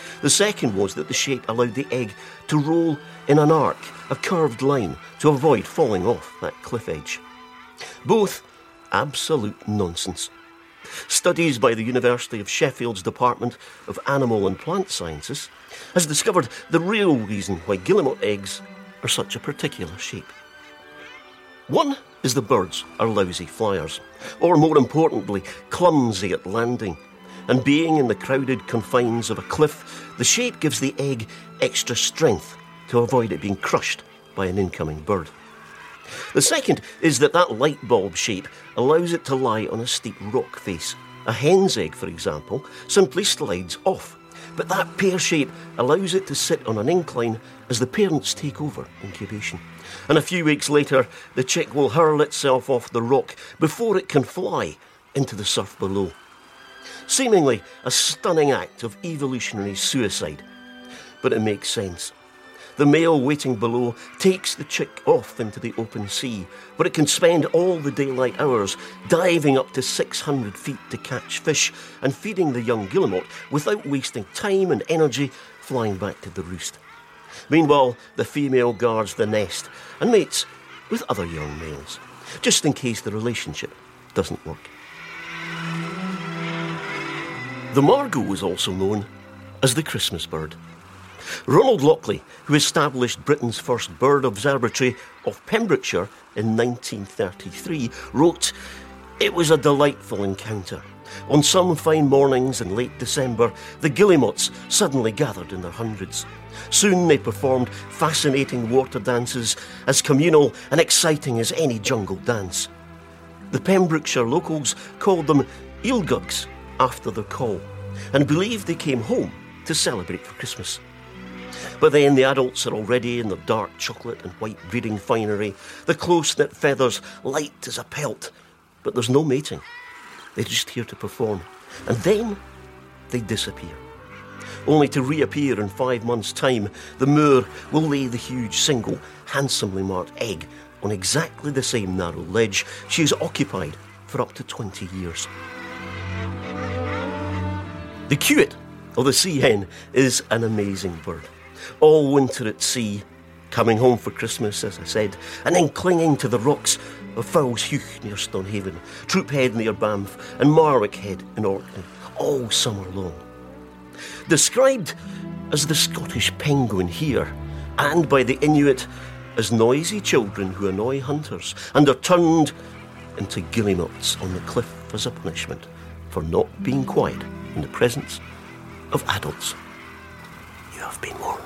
The second was that the shape allowed the egg to roll in an arc, a curved line, to avoid falling off that cliff edge. Both absolute nonsense. Studies by the University of Sheffield's Department of Animal and Plant Sciences has discovered the real reason why guillemot eggs are such a particular shape. One is the birds are lousy flyers, or more importantly, clumsy at landing. And being in the crowded confines of a cliff, the shape gives the egg extra strength to avoid it being crushed by an incoming bird. The second is that light bulb shape allows it to lie on a steep rock face. A hen's egg, for example, simply slides off, but that pear shape allows it to sit on an incline as the parents take over incubation. And a few weeks later, the chick will hurl itself off the rock before it can fly into the surf below. Seemingly a stunning act of evolutionary suicide, but it makes sense. The male waiting below takes the chick off into the open sea, where it can spend all the daylight hours diving up to 600 feet to catch fish and feeding the young guillemot without wasting time and energy flying back to the roost. Meanwhile, the female guards the nest and mates with other young males, just in case the relationship doesn't work. The margot is also known as the Christmas bird. Ronald Lockley, who established Britain's first bird observatory of Pembrokeshire in 1933, wrote, "It was a delightful encounter. On some fine mornings in late December, the guillemots suddenly gathered in their hundreds. Soon they performed fascinating water dances, as communal and exciting as any jungle dance. The Pembrokeshire locals called them eelgugs after their call, and believed they came home to celebrate for Christmas. But then the adults are already in their dark chocolate and white breeding finery, the close-knit feathers light as a pelt, but there's no mating. They're just here to perform, and then they disappear. Only to reappear in 5 months' time. The moor will lay the huge single, handsomely marked egg on exactly the same narrow ledge she has occupied for up to 20 years. The Kuit, or the sea hen, is an amazing bird. All winter at sea, coming home for Christmas, as I said, and then clinging to the rocks of Fowls Heugh near Stonehaven, Troop Head near Banff, and Marwick Head in Orkney, all summer long. Described as the Scottish penguin here, and by the Inuit as noisy children who annoy hunters and are turned into guillemots on the cliff as a punishment for not being quiet in the presence of adults. You have been warned.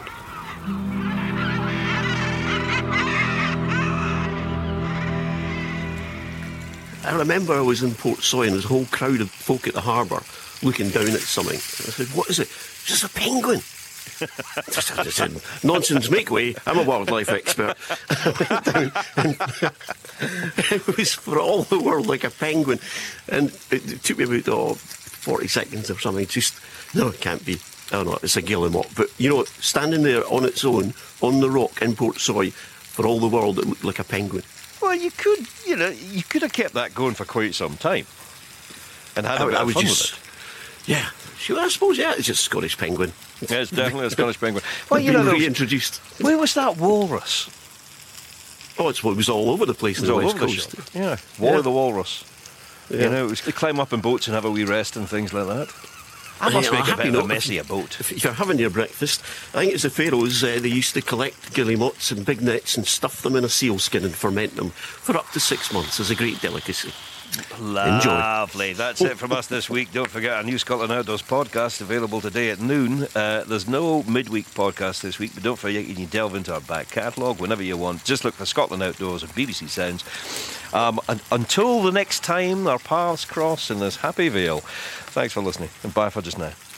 I remember I was in Portsoy and there's a whole crowd of folk at the harbour looking down at something. And I said, "What is it?" "It's just a penguin." I said, "Nonsense, make way. I'm a wildlife expert." I went down and it was for all the world like a penguin. And it took me about 40 seconds or something. Just, no, it can't be. Oh no, it's a guillemot. But, you know, standing there on its own, on the rock in Portsoy, for all the world, it looked like a penguin. Well, you could have kept that going for quite some time and had a bit of fun with it. Yeah, sure, I suppose, yeah, it's just a Scottish penguin. Yeah, it's definitely a Scottish penguin. Well, you know, reintroduced. Where was that walrus? Oh, it was all over the place on the West Coast. Yeah, War of the Walrus. Yeah. You know, it was to climb up in boats and have a wee rest and things like that. I must make a bit of a messier boat. If you're having your breakfast, I think it's the Faroes, they used to collect guillemots in big nets and stuff them in a sealskin and ferment them for up to 6 months as a great delicacy. Lovely. That's it from us this week. Don't forget our New Scotland Outdoors podcast available today at noon. There's no midweek podcast this week, but don't forget you can delve into our back catalogue whenever you want. Just look for Scotland Outdoors and BBC Sounds. And until the next time our paths cross in this happy vale, thanks for listening and bye for just now.